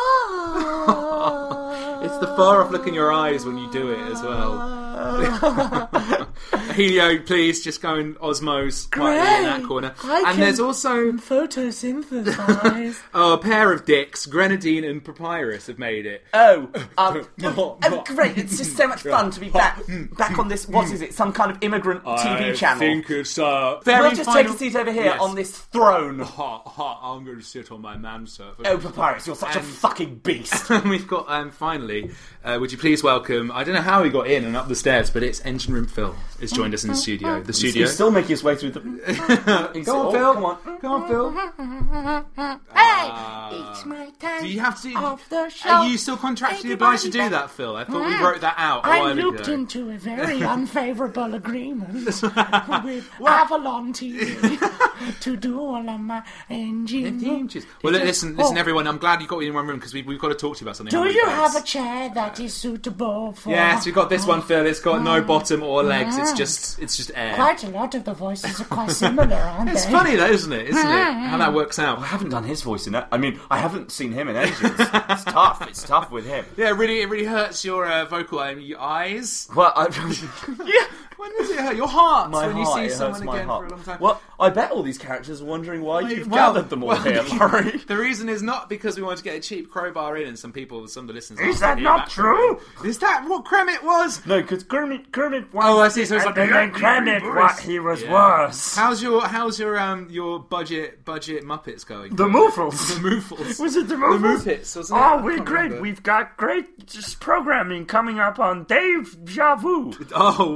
It's the far off look in your eyes when you do it as well. Helio, please just go and osmose quietly in that corner. There's also photosynthesize. A pair of dicks, Grenadine and Papyrus, have made it. Great! It's just so much fun to be back on this. What is it? Some kind of immigrant TV channel. I think it's we'll just take a seat over here on this throne. I'm going to sit on my manservant. Oh, Papyrus, you're such a fucking beast. We've got finally. Would you please welcome? I don't know how he got in and up the stairs, but it's Engine Room Phil has joined us in the studio. He's still making his way through the. Go on, Phil. Come on, Phil. Hey, it's my time. Do you have to? Off the show. Are you still contractually obliged to do that, Phil? I thought we wrote that out a while I ago. looked into a very unfavourable agreement with Avalon TV to do all of my engine. Well, listen, everyone. I'm glad you got me in one room because we've got to talk to you about something. Do you have a chair that is suitable for? Yes, we've got this one, Phil. It's got no bottom or legs. It's just air. Quite a lot of the voices are quite similar, aren't they? It's funny though, isn't it? How that works out. I haven't done his voice in that. I mean, I haven't seen him in ages. It's tough. It's tough with him. Yeah, it really hurts your vocal eyes. Well, yeah. When does it hurt? Your heart when you see someone again for a long time. Well, I bet all these characters are wondering why you've gathered them all here, Laurie. The reason is not because we want to get a cheap crowbar in, and some of the listeners. Is that not true? Is that what Kremit was? No, because Kermit. Oh, I see. So it's like Kermit. What he was worse. How's your budget Muppets going? The Moofles. The Moofles. Was it the Moofles? The Muppets, wasn't it? Oh, we're great. Remember. We've got great programming coming up on Deja Vu. Oh wow, you're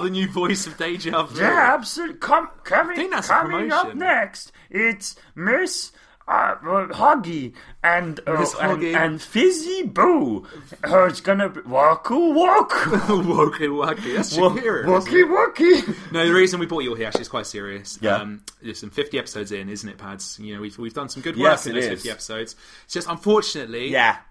the new voice of Deja Vu. Yeah, absolutely. think that's a coming up promotion. next, it's Miss Hoggy and Miss Hoggy. and Fizzy Boo. It's gonna be Waku Walk. Woki Woki. That's Shakira. Wookie Wookie. No, the reason we brought you all here actually is quite serious. Yeah. Listen, 50 episodes in, isn't it, Pads? You know, we've done some good work Yes, in it those is. 50 episodes. It's just, unfortunately,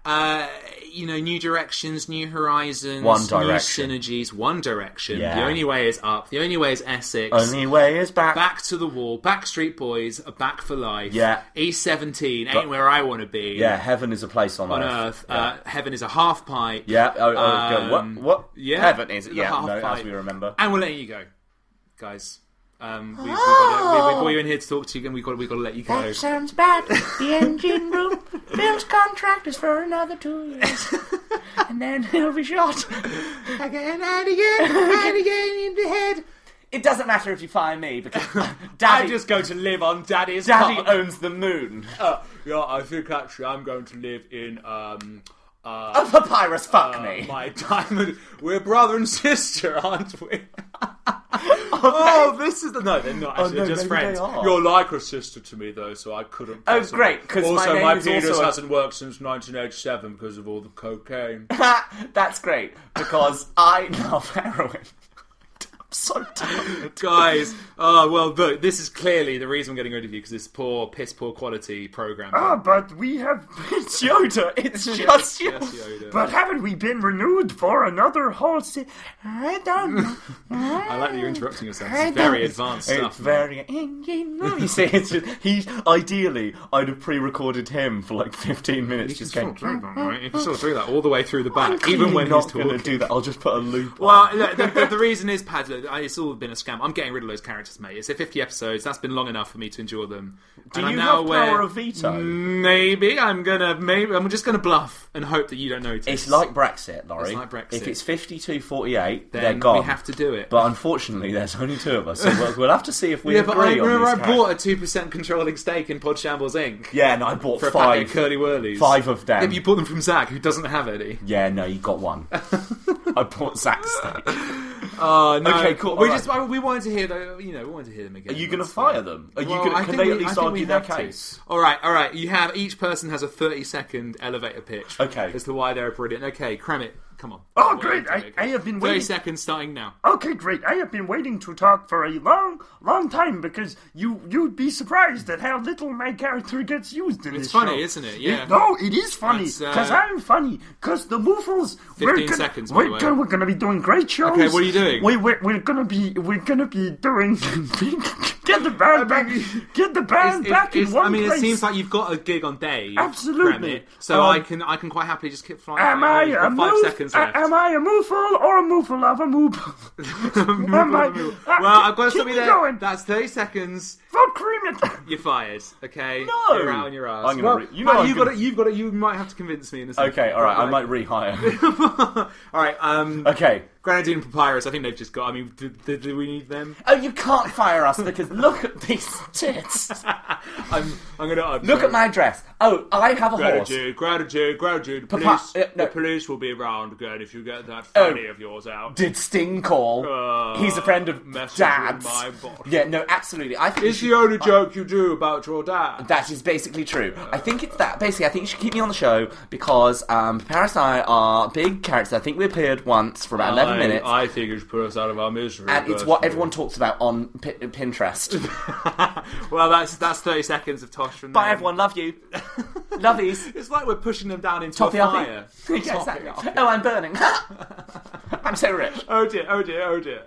new directions, new horizons, One direction. new synergies, one direction. Yeah. The only way is up. The only way is Essex. Only way is back. Back to the wall. Backstreet Boys are back for life. Yeah. E17 ain't where I want to be. Yeah, heaven is a place on Earth. Yeah. Heaven is a half pipe. Yeah. What? Yeah. Heaven is. The Yeah. half No, pipe. as we remember. And we're letting you go, guys. We brought you in here to talk to you, and we got to let you go. That sounds bad. The engine room. Bill's contract is for another 2 years. And then he'll be shot. Again and again in the head. It doesn't matter if you fire me because I just go to live on Daddy's Daddy cock. owns the moon. Yeah, I think actually I'm going to live in A papyrus, fuck me. My diamond. We're brother and sister, aren't we? Oh, this is the... No, they're not actually. They're just friends. You're like a sister to me, though, so I couldn't... Oh, great, because also, my penis penis hasn't worked since 1987 because of all the cocaine. That's great, because I love heroin. I'm so tired. Guys, well, look, this is clearly the reason I'm getting rid of you, because this piss poor quality program. But we have... It's Yoda. It's just Yoda. But haven't we been renewed for another whole I don't know. I like that you're interrupting yourself. It's very advanced stuff. It's very... You see, it's just... Ideally, I'd have pre-recorded him for like 15 minutes. You Just can going... sort of do that, right? You can sort of do that all the way through the back, I'm even when not he's going to talking. do that. I'll just put a loop on. Well, look, the reason is, Pad, look, it's all been a scam. I'm getting rid of those characters, mate. It's 50 episodes. That's been long enough for me to endure them. Do and you I'm now have aware, power of veto? Maybe I'm just gonna bluff and hope that you don't notice. It's like Brexit, Laurie. It's like Brexit. If it's 52-48, then they're gone. we have to do it. But unfortunately, there's only two of us, so we'll have to see if we agree but I on remember this I bought a 2% controlling stake in Pod Shambles Inc. Yeah, and I bought for a 5. packet of Curly Whirlies. 5 of them. Yeah, but you bought them from Zach, who doesn't have any. Yeah, no, you got one. I bought Zach's steak. Oh, no. Okay, cool. We wanted to hear them, we wanted to hear them again. Are you going to fire them? Are you Well, gonna, I can think they at we- I least think we argue their have to. case? All right. Each person has a 30-second elevator pitch. Okay. As to why they're brilliant. Okay, Kremit, come on. Oh, What great. are you doing? I have been 30 waiting. seconds starting now. Okay, great. I have been waiting to talk for a long time because you'd be surprised at how little my character gets used in this It's funny, show. isn't it? Yeah. No, it is funny That's, because I'm funny. Because the Woofles. 15 seconds, by the way. We're gonna be doing great shows. Okay, what are you doing? We're gonna be doing. Get the band back. Get the band back in one place. It seems like you've got a gig on Dave. Absolutely. Kremit, so I can quite happily just keep flying. Am I a 5 seconds left. Am I a moofle or a moofle of a moop? Well, I've got to keep stop you me there. going. That's 30 seconds. Vote cream it. You're fired. Okay. No. You're out on your ass. I'm gonna You've got it. You might have to convince me in a second. Okay, alright, I might rehire. Alright, Okay. Grenadine and Papyrus, I think they've just got... I mean, do we need them? Oh, you can't fire us because look at these tits. I'm gonna... Look at my dress. Oh, I have a horse. Gratitude. The police will be around again if you get that fanny of yours out. Did Sting call? He's a friend of Dad's. My boss. Yeah, no, absolutely. I think It's the only joke you do about your dad. that is basically true. I think it's that. Basically, I think you should keep me on the show because Paris and I are big characters. I think we appeared once for about 11 minutes. I think you should put us out of our misery. And it's what everyone talks about on Pinterest. Well, that's 30 seconds of Tosh from Bye, them. everyone. Love you. Lovies. It's like we're pushing them down into Toffee a uppy. fire. Yeah, exactly. Oh, I'm burning. I'm so rich. Oh dear. Oh dear.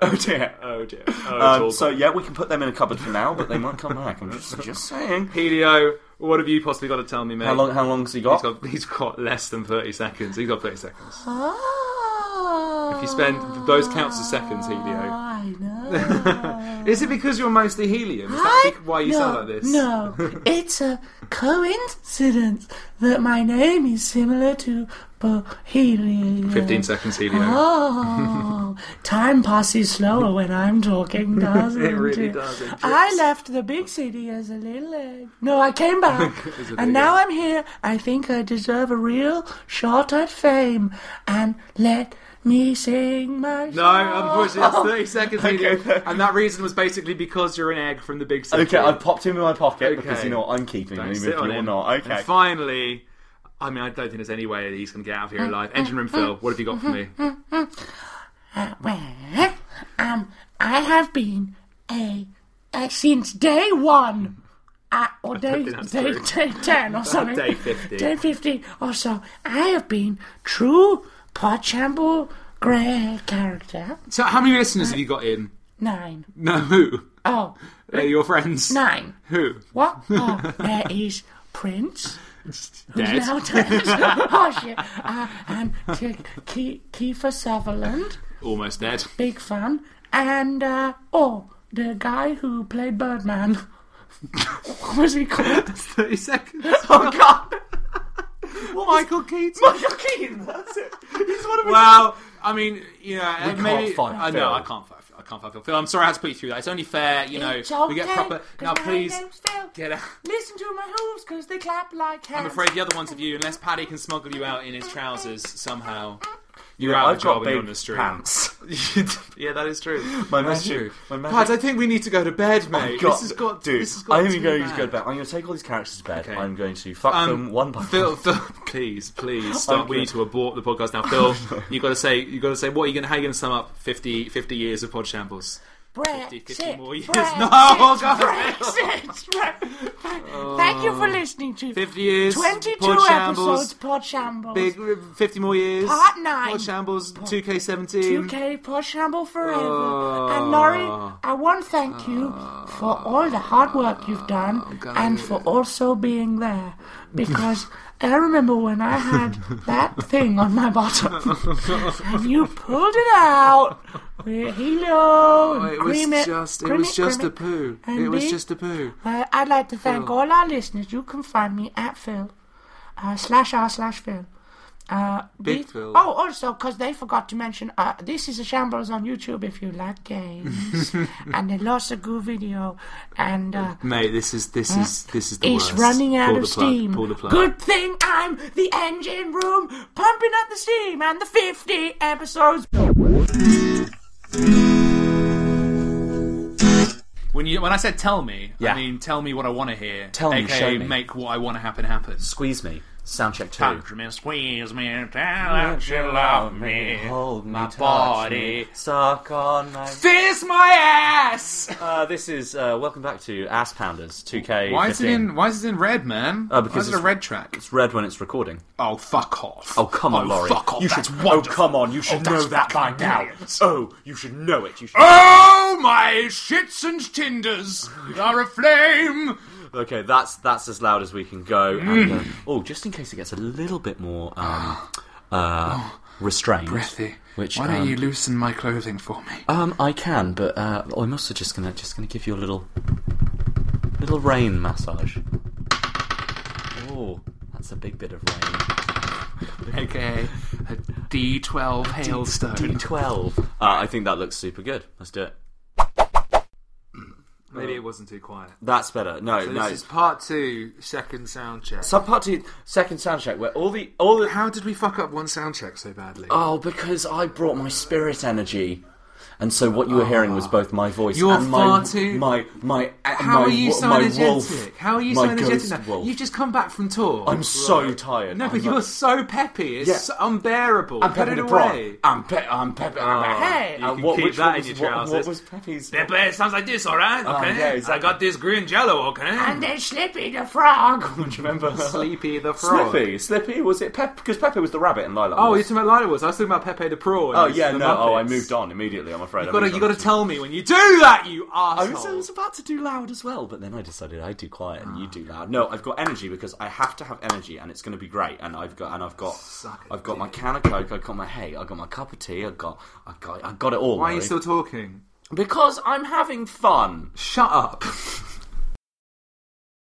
So yeah, we can put them in a cupboard for now, but they might come back. I'm just saying. Helio, what have you possibly got to tell me, mate? How long's he got? He's got less than 30 seconds. He's got 30 seconds. Oh, If you spend those counts as seconds, Helio. I know. Is it because you're mostly helium? Is that why you sound like this? No, it's a coincidence that my name is similar to helium. 15 seconds, Helio. Oh, time passes slower when I'm talking, doesn't it? It really does. It I left the big city as a little egg. No, I came back, and now I'm here. I think I deserve a real shot at fame, and let me sing my song. No, unfortunately, that's 30 seconds. Okay. And that reason was basically because you're an egg from the Big City. Okay, I popped him in my pocket because you know what, I'm keeping him if you're not. Okay. And finally, I mean, I don't think there's any way that he's going to get out of here alive. Engine Room Phil, what have you got for me? I have been since day one. Or day 10 or something. Day 50. Day 50 or so. I have been true Podshamble Grey character. So how many listeners have you got in? 9. No, who? Oh. Your friends? 9. Who? What? Oh, there is Prince. Dead. Who's now dead. Oh, shit. And Kiefer Sutherland. Almost dead. Big fan. And, the guy who played Birdman. What was he called? 30 seconds. Oh, God. Michael Keaton. Michael Keaton, that's it. He's one of his... Well, I mean, you know, we maybe... can't find Phil. No, I can't find Phil. Phil, I'm sorry I had to put you through that. It's only fair, you know, it's okay, we get proper... Now, please, get out. Listen to my hooves, because they clap like hands. I'm afraid the other ones of you, unless Paddy can smuggle you out in his trousers somehow... You're Yeah, out I've of job got and you're big on the street. pants. Yeah, that is true. My That's magic. true. Pads, I think we need to go to bed, mate. God, this has got dude, this has got I'm too going bad. to go to bed. I'm going to take all these characters to bed. Okay. I'm going to fuck them one by Phil, one. please stop. We need to abort the podcast now. Phil, you got to say what are you going? How are you going to sum up 50 years of Pod Shambles? 50 more years. No, Thank you for listening to 50 years. 22 Pod episodes Pod Shambles. Big 50 more years. Part 9. Pod Shambles 2K17. 2K Pod Shamble forever. And Laurie, I want to thank you for all the hard work you've done and for also being there. Because I remember when I had that thing on my bottom and you pulled it out. Hello. It was just a poo. It was just a poo. I'd like to thank all our listeners. You can find me at Phil /r/Phil. Big Phil. Oh, also, because they forgot to mention, this is a Shambles on YouTube if you like games, and they lost a good video. And mate, this is the worst. It's running out of steam. Pull the plug. Good thing I'm the engine room, pumping up the steam, and the 50 episodes. When I said tell me, Yeah. I mean tell me what I want to hear. Tell me, AKA show me. make what I want to happen. Squeeze me. Soundcheck 2. Touch me, squeeze me, tell that you love me. Hold me, my touch body. me, suck on my... Fist my ass! This is, welcome back to Ass Pounders, 2K15. Why is it in red, man? Because why is it a red track? It's red when it's recording. Oh, fuck off. Oh, come on, Laurie. Fuck off. You That's should, wonderful. come on, you should know that by fucking now. brilliant. Oh, you should know it. You should Oh, my shits and tinders are aflame! Okay, that's as loud as we can go. And, just in case it gets a little bit more restrained. Breathy. Which, why don't you loosen my clothing for me? I can, but I'm also just gonna give you a little rain massage. Oh, that's a big bit of rain. AKA a D12 hailstone. D12. I think that looks super good. Let's do it. Maybe it wasn't too quiet. That's better. No. This is part 2, second sound check. Part 2, second sound check, where all the. How did we fuck up one sound check so badly? Oh, because I brought my spirit energy. And so what you were hearing was both my voice You're and far too... How are you so energetic? How are you so energetic now? Wolf. You've just come back from tour. I'm so tired. No, but you're so peppy. It's unbearable. I'm Put Pepe it the away. Frog. I'm Pepe. Hey! You can keep that in your trousers. What was Pepe's? Pepe, it sounds like this, alright? Okay. Yeah, exactly. I got this green jello, okay? And then Slippy the Frog. Do you remember? Sleepy the Frog. Slippy, was it Pepe? Because Pepe was the rabbit and Lila. Oh, you're talking about Lila was. I was talking about Pepe the Prawn. Oh, yeah, the no. Muppets. Oh, I moved on immediately, I'm afraid. You got to tell me when you do that, you arsehole. I was about to do loud as well, but then I decided I'd do quiet and you do loud. No, I've got energy because I have to have energy, and it's going to be great. And I've got my can of Coke. I've got I got my cup of tea. I got it all. Why are you still talking? Because I'm having fun. Shut up.